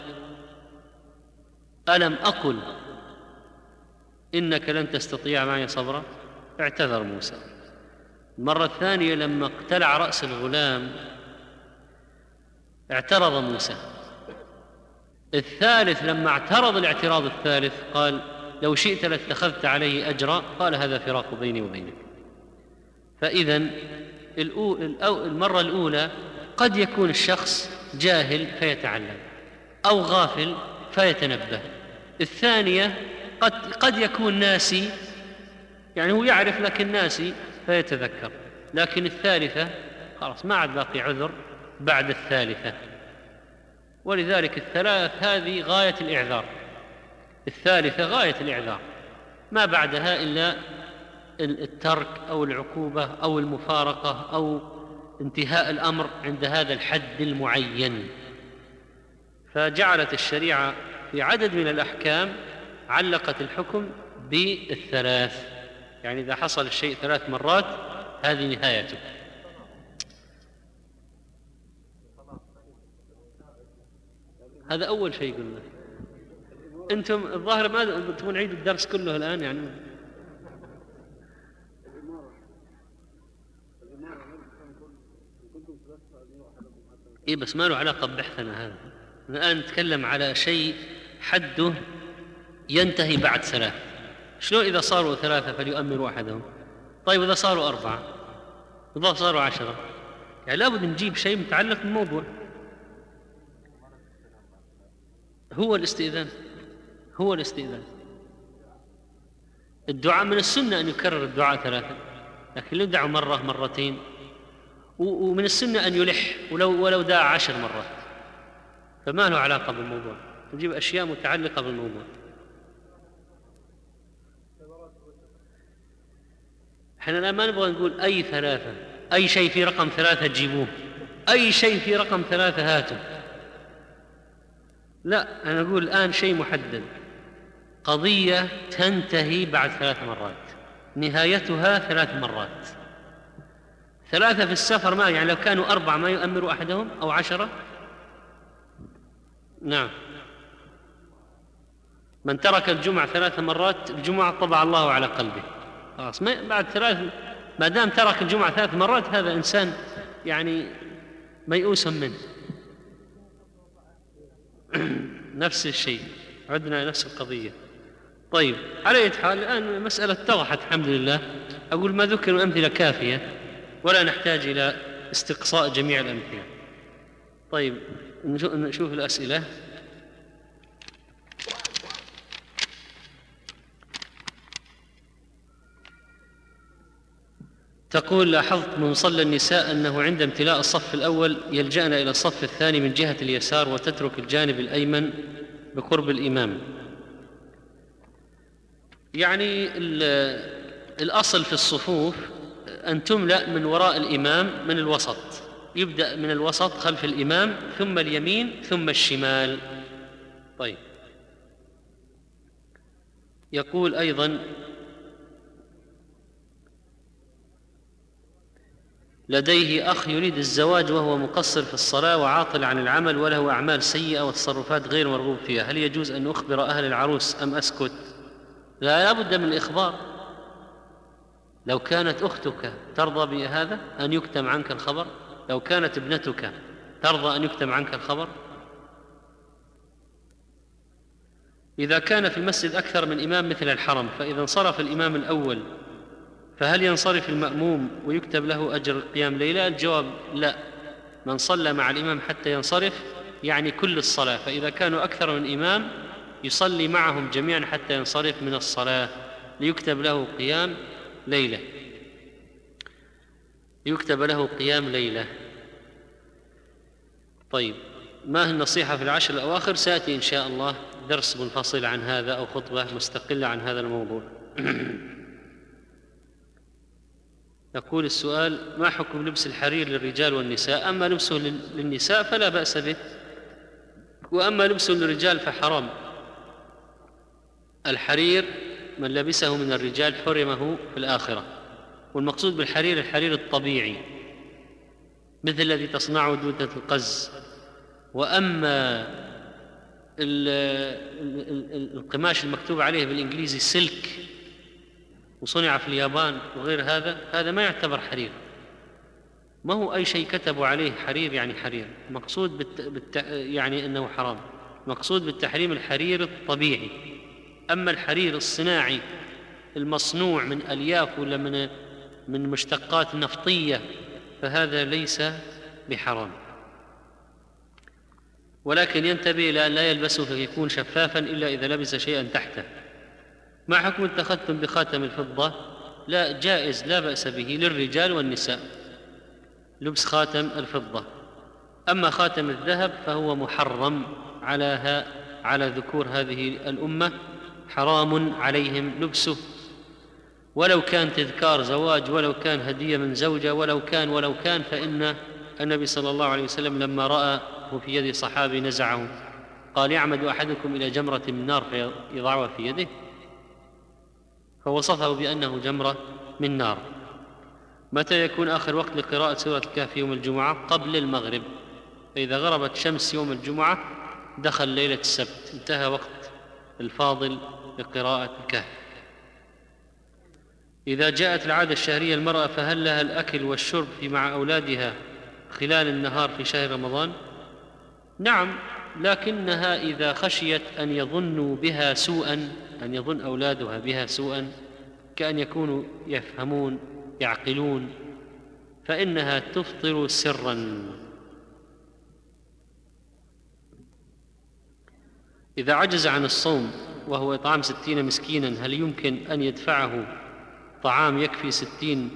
ألم أقل إنك لن تستطيع معي صبرا؟ اعتذر موسى. المرة الثانية لما اقتلع رأس الغلام اعترض موسى. الثالث لما اعترض الاعتراض الثالث قال: لو شئت لاتخذت عليه أجرا. قال: هذا فراق بيني وبينك. فإذن المرة الأولى قد يكون الشخص جاهل فيتعلم أو غافل فيتنبه. الثانية قد, قد يكون ناسي، يعني هو يعرف لكن ناسي فيتذكر. لكن الثالثة خلاص ما عاد باقي عذر بعد الثالثة. ولذلك الثلاث هذه غاية الإعذار، الثالثة غاية الإعذار، ما بعدها إلا الترك أو العقوبة أو المفارقة أو انتهاء الأمر عند هذا الحد المعين. فجعلت الشريعة في عدد من الأحكام علقت الحكم بالثلاث، يعني إذا حصل الشيء ثلاث مرات هذه نهايته. هذا أول شيء قلنا. أنتم الظاهر ما تبون عيد الدرس كله الآن يعني. إيه بس ما له علاقة ببحثنا هذا. الآن نتكلم على شيء حده ينتهي بعد ثلاث. شلون إذا صاروا ثلاثة فليؤمروا أحدهم؟ طيب إذا صاروا أربعة، إذا صاروا عشرة، يعني لابد نجيب شيء متعلق بالموضوع. هو الاستئذان، هو الاستئذان. الدعاء من السنة أن يكرر الدعاء ثلاثة، لكن لو دعوا مرة مرتين، ومن السنة أن يلح ولو ولو دعا عشر مرات، فما له علاقة بالموضوع. نجيب أشياء متعلقة بالموضوع. احنا الآن ما نبغى نقول أي ثلاثة، أي شيء في رقم ثلاثة تجيبوه، أي شيء في رقم ثلاثة هاتوا. لا، أنا أقول الآن شيء محدد، قضية تنتهي بعد ثلاث مرات، نهايتها ثلاث مرات. ثلاثة في السفر ما يعني لو كانوا أربعة ما يؤمروا أحدهم أو عشرة. نعم، من ترك الجمعة ثلاث مرات الجمعة طبع الله على قلبه. خلاص بعد ثلاث، ما دام ترك الجمعة ثلاث مرات هذا إنسان يعني ميؤوس منه. نفس الشيء، عدنا نفس القضية. طيب على أي حال الآن مسألة اتضحت الحمد لله. أقول ما ذكر أمثلة كافية ولا نحتاج إلى استقصاء جميع الأمثلة. طيب نشوف الأسئلة. تقول: لاحظت من صلى النساء أنه عند امتلاء الصف الأول يلجأن إلى الصف الثاني من جهة اليسار وتترك الجانب الأيمن بقرب الإمام. يعني الأصل في الصفوف أن تملأ من وراء الإمام من الوسط، يبدأ من الوسط خلف الإمام ثم اليمين ثم الشمال. طيب يقول أيضا: لديه أخ يريد الزواج وهو مقصر في الصلاة وعاطل عن العمل وله أعمال سيئة وتصرفات غير مرغوب فيها، هل يجوز أن أخبر أهل العروس أم أسكت؟ لا بد من الإخبار. لو كانت أختك ترضى بهذا أن يكتم عنك الخبر؟ لو كانت ابنتك ترضى أن يكتم عنك الخبر؟ إذا كان في المسجد أكثر من إمام مثل الحرم فإذا انصرف الإمام الأول فهل ينصرف المأموم ويكتب له أجر قيام ليلة؟ الجواب لا، من صلى مع الإمام حتى ينصرف يعني كل الصلاة، فإذا كانوا أكثر من إمام يصلي معهم جميعا حتى ينصرف من الصلاة ليكتب له قيام ليلة يكتب له قيام ليلة. طيب، ما هي النصيحة في العشر الأواخر؟ سيأتي إن شاء الله درس منفصل عن هذا أو خطبة مستقلة عن هذا الموضوع. يقول السؤال: ما حكم لبس الحرير للرجال والنساء؟ أما لبسه للنساء فلا بأس به، وأما لبسه للرجال فحرام. الحرير من لبسه من الرجال حرمه في الآخرة، والمقصود بالحرير الحرير الطبيعي مثل الذي تصنعه دودة القز. وأما القماش المكتوب عليه بالإنجليزي سلك وصنع في اليابان وغير هذا، هذا ما يعتبر حرير، ما هو أي شيء كتبوا عليه حرير يعني حرير. مقصود بالت... بالت... يعني أنه حرام. مقصود بالتحريم الحرير الطبيعي. أما الحرير الصناعي المصنوع من ألياف ولا من من مشتقات نفطية فهذا ليس بحرام، ولكن ينتبه إلى أن لا يلبسه فيكون شفافا إلا إذا لبس شيئا تحته. ما حكم التختم بخاتم الفضة؟ لا، جائز، لا بأس به للرجال والنساء لبس خاتم الفضة. أما خاتم الذهب فهو محرم على ها على ذكور هذه الأمة، حرام عليهم لبسه، ولو كان تذكار زواج، ولو كان هدية من زوجة، ولو كان ولو كان فإن النبي صلى الله عليه وسلم لما رأى في يد صحابي نزعه قال: يعمد أحدكم إلى جمرة من نار فيضعها في يده، فوصفه بأنه جمرة من نار. متى يكون آخر وقت لقراءة سورة الكهف يوم الجمعة؟ قبل المغرب، فإذا غربت شمس يوم الجمعة دخل ليلة السبت، انتهى وقت الفاضل لقراءة الكهف. إذا جاءت العادة الشهرية المرأة فهل لها الأكل والشرب في مع أولادها خلال النهار في شهر رمضان؟ نعم، لكنها إذا خشيت أن يظنوا بها سوءا، أن يظن أولادها بها سوءا كأن يكونوا يفهمون يعقلون، فإنها تفطر سرا. إذا عجز عن الصوم وهو إطعام ستين مسكينا، هل يمكن أن يدفعه طعام يكفي ستين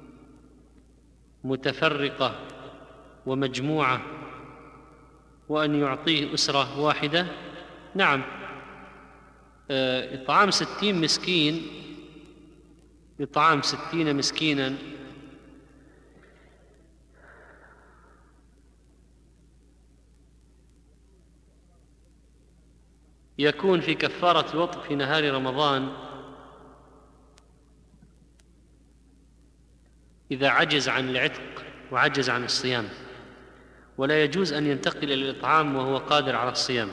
متفرقة ومجموعة وأن يعطيه أسرة واحدة؟ نعم، إطعام ستين مسكين إطعام ستين مسكينا يكون في كفارة الوطء في نهار رمضان إذا عجز عن العتق وعجز عن الصيام، ولا يجوز أن ينتقل إلى الإطعام وهو قادر على الصيام.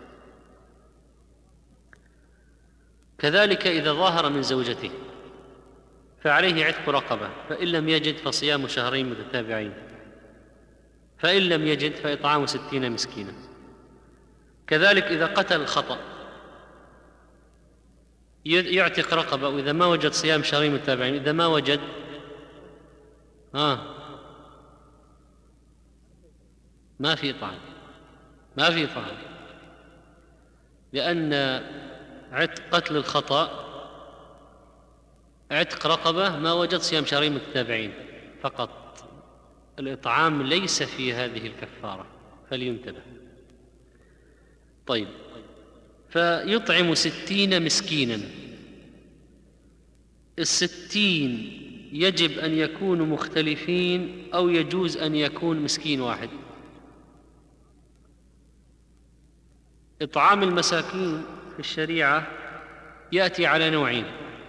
كذلك إذا ظاهر من زوجته فعليه عتق رقبة، فإن لم يجد فصيام شهرين متتابعين، فإن لم يجد فإطعام ستين مسكينا. كذلك إذا قتل الخطأ يعتق رقبة، وإذا ما وجد صيام شهرين متتابعين، إذا ما وجد آه ما في طعام ما في طعام لأن عتق قتل الخطأ عتق رقبة ما وجد صيام شهرين متتابعين فقط، الإطعام ليس في هذه الكفارة، فلينتبه. طيب، فيطعم ستين مسكينا. الستين يجب أن يكونوا مختلفين أو يجوز أن يكون مسكين واحد؟ إطعام المساكين في الشريعة يأتي على نوعين: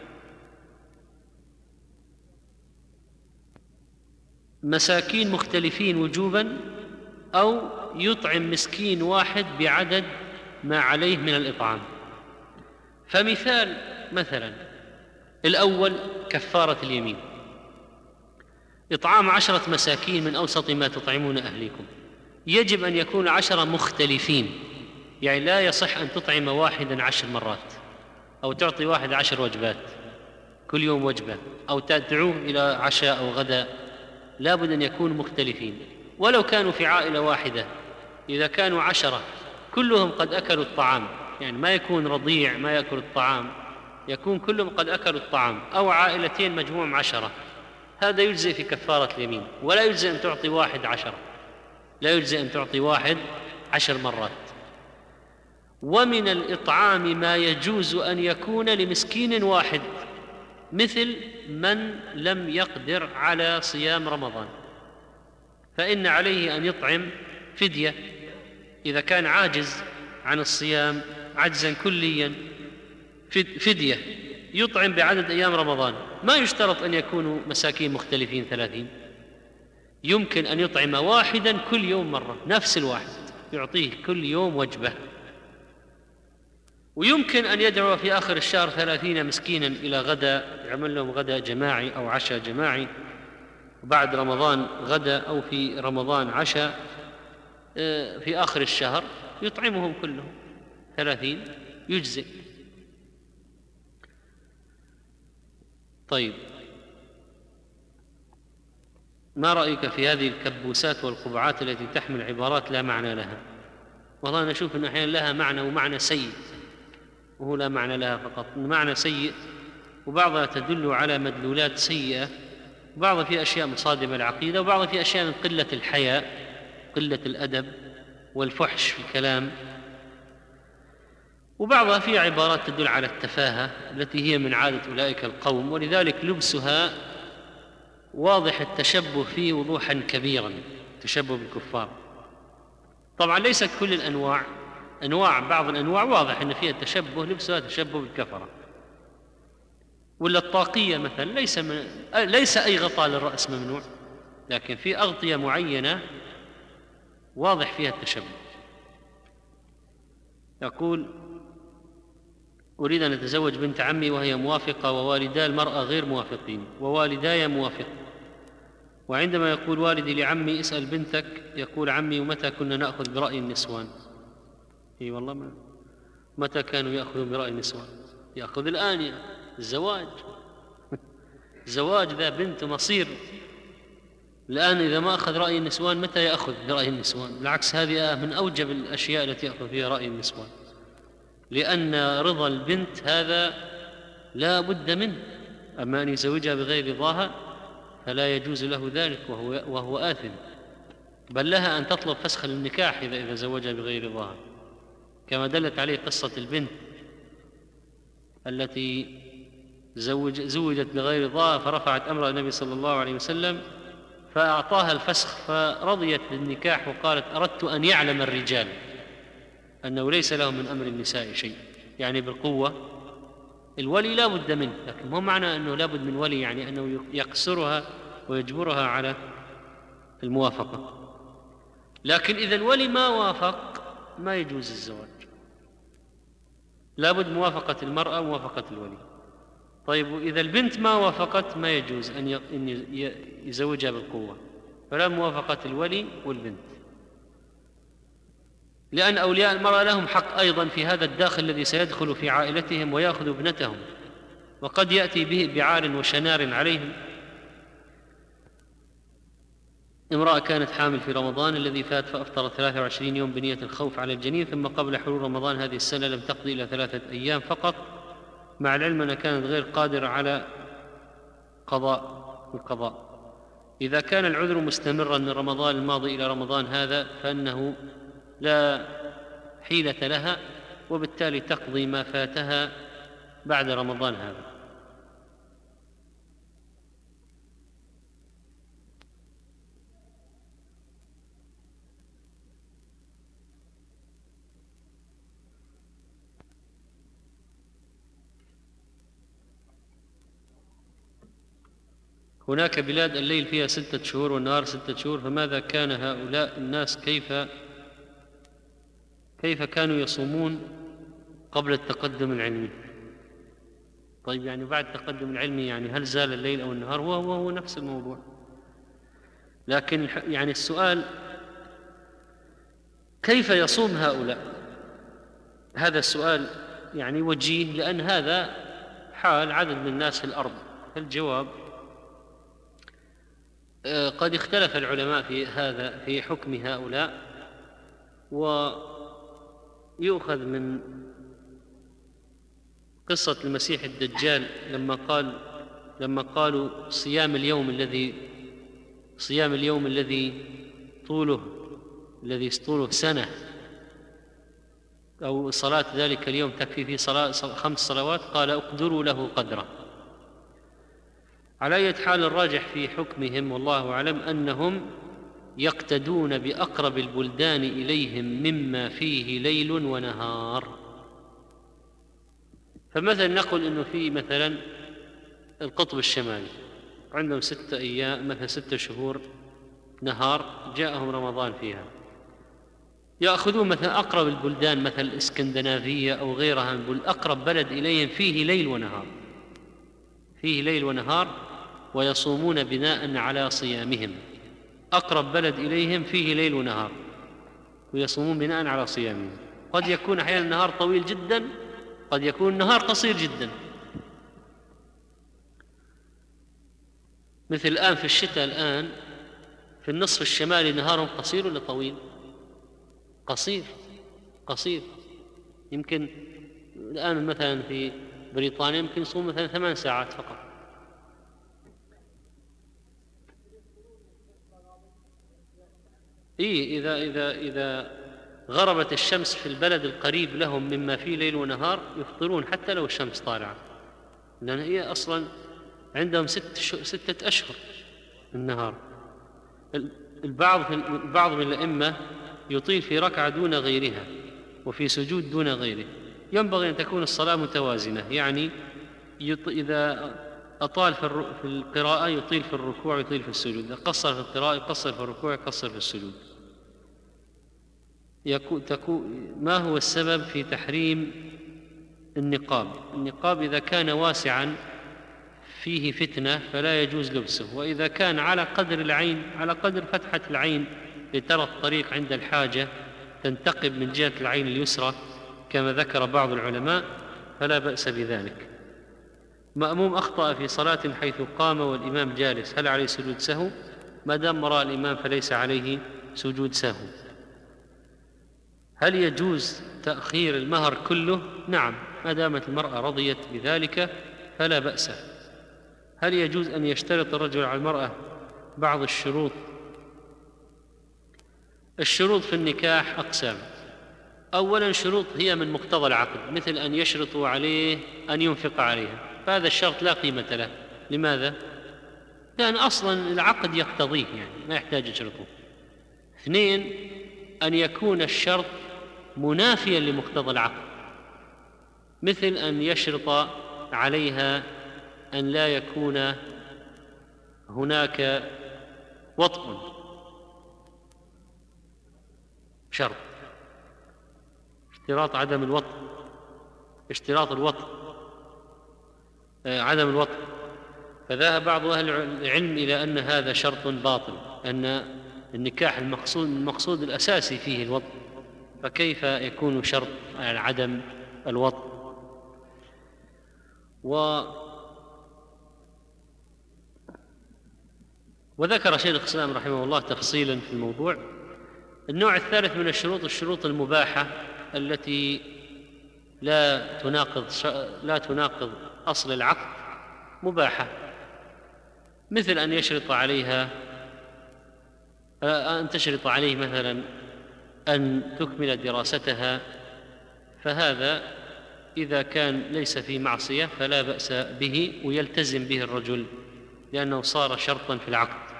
مساكين مختلفين وجوبا، أو يطعم مسكين واحد بعدد ما عليه من الإطعام. فمثال مثلا الأول كفارة اليمين، إطعام عشرة مساكين من أوسط ما تطعمون أهليكم، يجب أن يكون عشرة مختلفين، يعني لا يصح أن تطعم واحدا عشر مرات أو تعطي واحد عشر وجبات كل يوم وجبة أو تدعوه إلى عشاء أو غداء، لا بد أن يكونوا مختلفين. ولو كانوا في عائلة واحدة، إذا كانوا عشرة كلهم قد أكلوا الطعام، يعني ما يكون رضيع ما يأكل الطعام يكون كلهم قد أكلوا الطعام، أو عائلتين مجموعهم عشرة، هذا يجزئ في كفارة اليمين، ولا يجزئ أن تعطي واحد عشرة، لا يجزئ أن تعطي واحد عشر مرات. ومن الإطعام ما يجوز أن يكون لمسكين واحد، مثل من لم يقدر على صيام رمضان، فإن عليه أن يطعم فدية إذا كان عاجز عن الصيام عجزا كليا، فدية يطعم بعدد أيام رمضان. ما يشترط أن يكونوا مساكين مختلفين ثلاثين، يمكن أن يطعم واحدا كل يوم مرة، نفس الواحد يعطيه كل يوم وجبة. ويمكن أن يدعو في آخر الشهر ثلاثين مسكينا إلى غدا، يعمل لهم غدا جماعي أو عشاء جماعي، بعد رمضان غدا، أو في رمضان عشاء، في آخر الشهر يطعمهم كلهم ثلاثين، يجزئ. طيب، ما رأيك في هذه الكبوسات والقبعات التي تحمل عبارات لا معنى لها؟ والله أنا أشوف أن أحيانا لها معنى ومعنى سيء، وهو لا معنى لها فقط، معنى سيء، وبعضها تدل على مدلولات سيئة، وبعضها في أشياء مصادمة للعقيدة، وبعضها في أشياء من قلة الحياء، قلة الأدب والفحش في الكلام، وبعضها في عبارات تدل على التفاهة التي هي من عادة أولئك القوم، ولذلك لبسها واضح التشبه فيه وضوحا كبيرا، تشبه بالكفار. طبعا ليست كل الأنواع، أنواع بعض الأنواع واضح أن فيها التشبه، لبسها تشبه بالكفرة. ولا الطاقية مثلا، ليس من ليس أي غطاء للرأس ممنوع، لكن في أغطية معينة واضح فيها التشبه. يقول: أريد أن أتزوج بنت عمي وهي موافقة، ووالدا المرأة غير موافقين، ووالداي موافق، وعندما يقول والدي لعمي اسأل بنتك، يقول عمي: ومتى كنا نأخذ برأي النسوان؟ اي والله، ما متى كانوا يأخذون برأي النسوان؟ يأخذ الآن، يا الزواج الزواج ذا بنت مصير. الآن إذا ما أخذ رأي النسوان متى يأخذ برأي النسوان؟ بالعكس، هذه من أوجب الأشياء التي يأخذ فيها رأي النسوان، لأن رضا البنت هذا لا بد منه، أما أن يزوجها بغير رضاها فلا يجوز له ذلك، وهو, وهو آثم، بل لها أن تطلب فسخ النكاح إذا, إذا زوجها بغير رضاها، كما دلت عليه قصة البنت التي زوج زوجت بغير رضاها، فرفعت أمر النبي صلى الله عليه وسلم فأعطاها الفسخ، فرضيت بالنكاح وقالت: أردت أن يعلم الرجال أنه ليس لهم من أمر النساء شيء، يعني بالقوة. الولي لا بد منه، لكن مو معنى أنه لا بد من ولي يعني أنه يقصرها ويجبرها على الموافقة. لكن إذا الولي ما وافق ما يجوز الزواج، لا بد موافقة المرأة وموافقة الولي. طيب، وإذا البنت ما وافقت ما يجوز أن يزوجها بالقوة، فلا موافقة الولي والبنت، لأن أولياء المرأة لهم حق أيضا في هذا الداخل الذي سيدخل في عائلتهم ويأخذ ابنتهم، وقد يأتي به بعار وشنار عليهم. امرأة كانت حامل في رمضان الذي فات، فأفطرت ثلاثة وعشرين يوم بنية الخوف على الجنين، ثم قبل حلول رمضان هذه السنة لم تقضي إلى ثلاثة أيام فقط، مع العلم أنها كانت غير قادرة على قضاء القضاء. إذا كان العذر مستمرا من رمضان الماضي إلى رمضان هذا فإنه لا حيلة لها، وبالتالي تقضي ما فاتها بعد رمضان هذا. هناك بلاد الليل فيها ستة شهور والنهار ستة شهور، فماذا كان هؤلاء الناس كيف كيف كانوا يصومون قبل التقدم العلمي؟ طيب، يعني بعد التقدم العلمي يعني هل زال الليل أو النهار؟ هو هو, هو نفس الموضوع. لكن يعني السؤال كيف يصوم هؤلاء؟ هذا السؤال يعني وجيه، لأن هذا حال عدد من الناس في الأرض. الجواب: قد اختلف العلماء في هذا، في حكم هؤلاء، ويؤخذ من قصة المسيح الدجال لما قال لما قالوا صيام اليوم الذي صيام اليوم الذي طوله الذي طوله سنة أو صلاة ذلك اليوم تكفي فيه صلاة خمس صلوات، قال اقدروا له قدره. على أي حال الراجح في حكمهم والله أعلم أنهم يقتدون بأقرب البلدان إليهم مما فيه ليل ونهار. فمثلا نقول إنه في مثلا القطب الشمالي عندهم ستة أيام مثلا ستة شهور نهار جاءهم رمضان فيها، يأخذون مثلا أقرب البلدان مثل الإسكندنافية أو غيرها من أقرب بلد إليهم فيه ليل ونهار فيه ليل ونهار ويصومون بناء على صيامهم. أقرب بلد إليهم فيه ليل ونهار ويصومون بناء على صيامهم. قد يكون أحيانا النهار طويل جدا، قد يكون النهار قصير جدا. مثل الآن في الشتاء، الآن في النصف الشمالي نهارهم قصير ولا طويل؟ قصير قصير يمكن الآن مثلا في بريطانيا يمكن يصوم مثلا ثمان ساعات فقط. إيه إذا إذا إذا غربت الشمس في البلد القريب لهم مما فيه ليل ونهار يفطرون حتى لو الشمس طالعة، لأن هي أصلا عندهم ست ستة أشهر النهار. البعض البعض من الأئمة يطيل في ركعة دون غيرها وفي سجود دون غيره. ينبغي أن تكون الصلاة متوازنة، يعني إذا أطال في القراءة يطيل في الركوع يطيل في السجود، إذا قصر في القراءة يقصر في الركوع يقصر في السجود. ما هو السبب في تحريم النقاب؟ النقاب إذا كان واسعا فيه فتنة فلا يجوز لبسه، وإذا كان على قدر العين على قدر فتحة العين لترى الطريق عند الحاجة تنتقب من جهة العين اليسرى كما ذكر بعض العلماء فلا بأس بذلك. مأموم أخطأ في صلاة حيث قام والإمام جالس، هل عليه سجود سهو؟ ما دام وراء الإمام فليس عليه سجود سهو. هل يجوز تأخير المهر كله؟ نعم، ما دامت المرأة رضيت بذلك فلا بأس. هل يجوز أن يشترط الرجل على المرأة بعض الشروط؟ الشروط في النكاح أقسام. أولا شروط هي من مقتضى العقد، مثل أن يشرطوا عليه أن ينفق عليها، فهذا الشرط لا قيمة له. لماذا؟ لأن أصلا العقد يقتضيه، يعني ما يحتاج يشرطه. اثنين، أن يكون الشرط منافيا لمقتضى العقد، مثل أن يشرط عليها أن لا يكون هناك وطء، شرط اشتراط عدم الوطء، اشتراط الوطء عدم الوطء. فذهب بعض أهل العلم إلى أن هذا شرط باطل، أن النكاح المقصود المقصود الأساسي فيه الوطء، فكيف يكون شرط على عدم الوطء؟ و وذكر شيخ الإسلام رحمه الله تفصيلا في الموضوع. النوع الثالث من الشروط الشروط المباحة التي لا تناقض لا تناقض أصل العقد، مباحة، مثل أن يشرط عليها أن تشرط عليه مثلا أن تكمل دراستها، فهذا إذا كان ليس في معصية فلا بأس به ويلتزم به الرجل لأنه صار شرطا في العقد.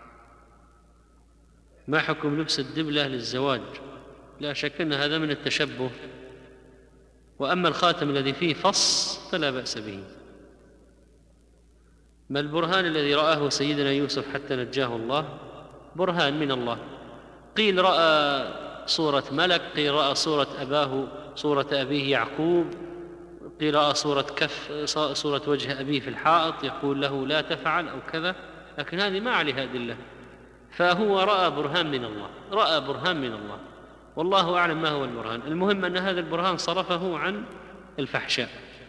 ما حكم لبس الدبلة للزواج؟ لا شك أن هذا من التشبه، وأما الخاتم الذي فيه فص فلا بأس به. ما البرهان الذي رآه سيدنا يوسف حتى نجاه الله؟ برهان من الله. قيل رأى صورة ملك، قيل رأى صورة أباه صورة أبيه يعقوب، قيل رأى صورة كف صورة وجه أبيه في الحائط يقول له لا تفعل أو كذا، لكن هذه ما عليها أدلة، فهو رأى برهان من الله، رأى برهان من الله، والله أعلم ما هو البرهان. المهم أن هذا البرهان صرفه عن الفحشاء.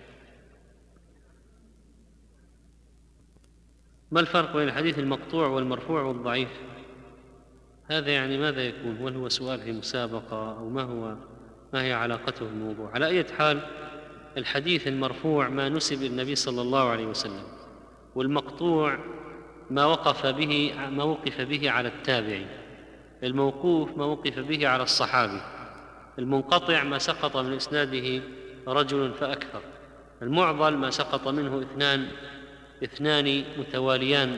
ما الفرق بين الحديث المقطوع والمرفوع والضعيف؟ هذا يعني ماذا يكون؟ هل هو سؤال في مسابقة أو ما هو ما هي علاقته بالموضوع؟ على أي حال الحديث المرفوع ما نسب النبي صلى الله عليه وسلم، والمقطوع ما وقف به ما وقف به على التابعي، الموقوف ما وقف به على الصحابي، المنقطع ما سقط من إسناده رجل فأكثر، المعضل ما سقط منه اثنان اثنان متواليان،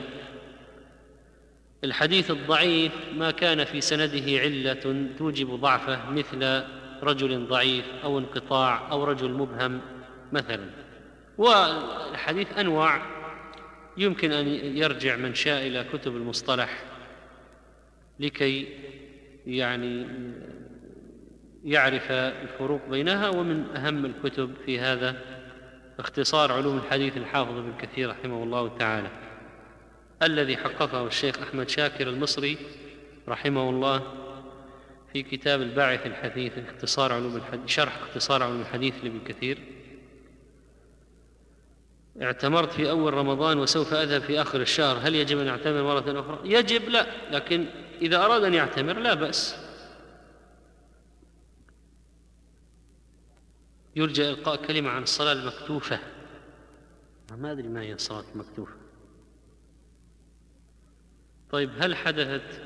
الحديث الضعيف ما كان في سنده علة توجب ضعفه مثل رجل ضعيف أو انقطاع أو رجل مبهم مثلا. والحديث أنواع، يمكن أن يرجع من شاء إلى كتب المصطلح لكي يعني يعرف الفروق بينها. ومن أهم الكتب في هذا اختصار علوم الحديث الحافظ ابن كثير رحمه الله تعالى، الذي حققه الشيخ أحمد شاكر المصري رحمه الله في كتاب الباعث الحثيث، اختصار علوم الحديث، شرح اختصار علوم الحديث لابن كثير. اعتمرت في أول رمضان وسوف أذهب في آخر الشهر، هل يجب أن أعتمر مرة أخرى؟ يجب، لا، لكن إذا أراد أن يعتمر لا بأس. يرجى إلقاء كلمة عن الصلاة المكتوفة. ما أدري ما هي الصلاة المكتوفة. طيب، هل حدثت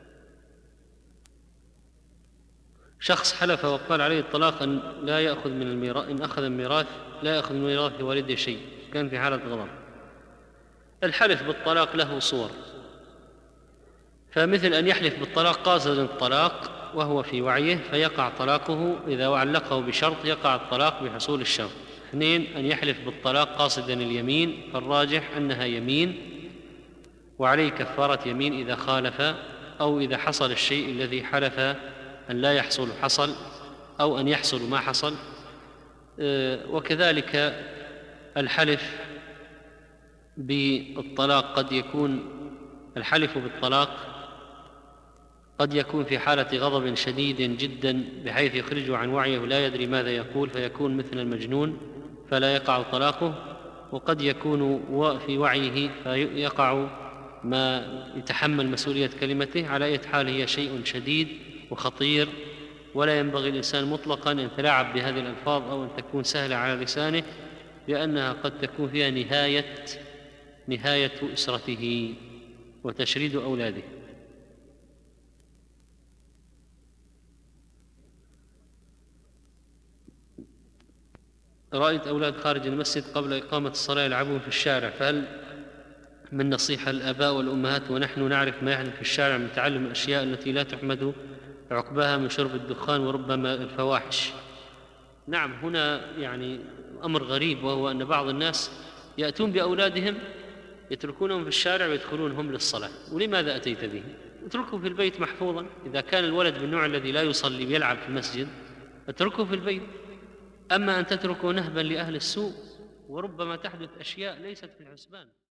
شخص حلف وقال عليه الطلاق أن لا يأخذ من الميراث، إن أخذ الميراث لا يأخذ من ميراث والده شيء، كان في حالة غضب. الحلف بالطلاق له صور، فمثل أن يحلف بالطلاق قاصدا الطلاق وهو في وعيه فيقع طلاقه، إذا علقه بشرط يقع الطلاق بحصول الشرط. اثنين، أن يحلف بالطلاق قاصدا اليمين، فالراجح أنها يمين وعليه كفارة يمين إذا خالف، أو إذا حصل الشيء الذي حلف أن لا يحصل حصل، أو أن يحصل ما حصل. وكذلك الحلف بالطلاق قد يكون الحلف بالطلاق قد يكون في حالة غضب شديد جدا بحيث يخرجه عن وعيه لا يدري ماذا يقول، فيكون مثل المجنون فلا يقع طلاقه. وقد يكون في وعيه فيقع ما يتحمل مسؤولية كلمته. على أي حال هي شيء شديد وخطير، ولا ينبغي الإنسان مطلقا أن يتلاعب بهذه الألفاظ أو أن تكون سهلة على لسانه، لأنها قد تكون فيها نهاية نهاية أسرته وتشريد أولاده. رأيت أولاد خارج المسجد قبل إقامة الصلاة يلعبون في الشارع، فهل من نصيحة للآباء والأمهات ونحن نعرف ما يحدث في الشارع من تعلم الأشياء التي لا تحمد عقباها من شرب الدخان وربما الفواحش؟ نعم، هنا يعني أمر غريب، وهو أن بعض الناس يأتون بأولادهم يتركونهم في الشارع ويدخلون هم للصلاة. ولماذا أتيت به؟ اتركه في البيت محفوظا. إذا كان الولد من النوع الذي لا يصلي ويلعب في المسجد اتركه في البيت. أما أن تتركه نهبا لأهل السوء وربما تحدث أشياء ليست في الحسبان.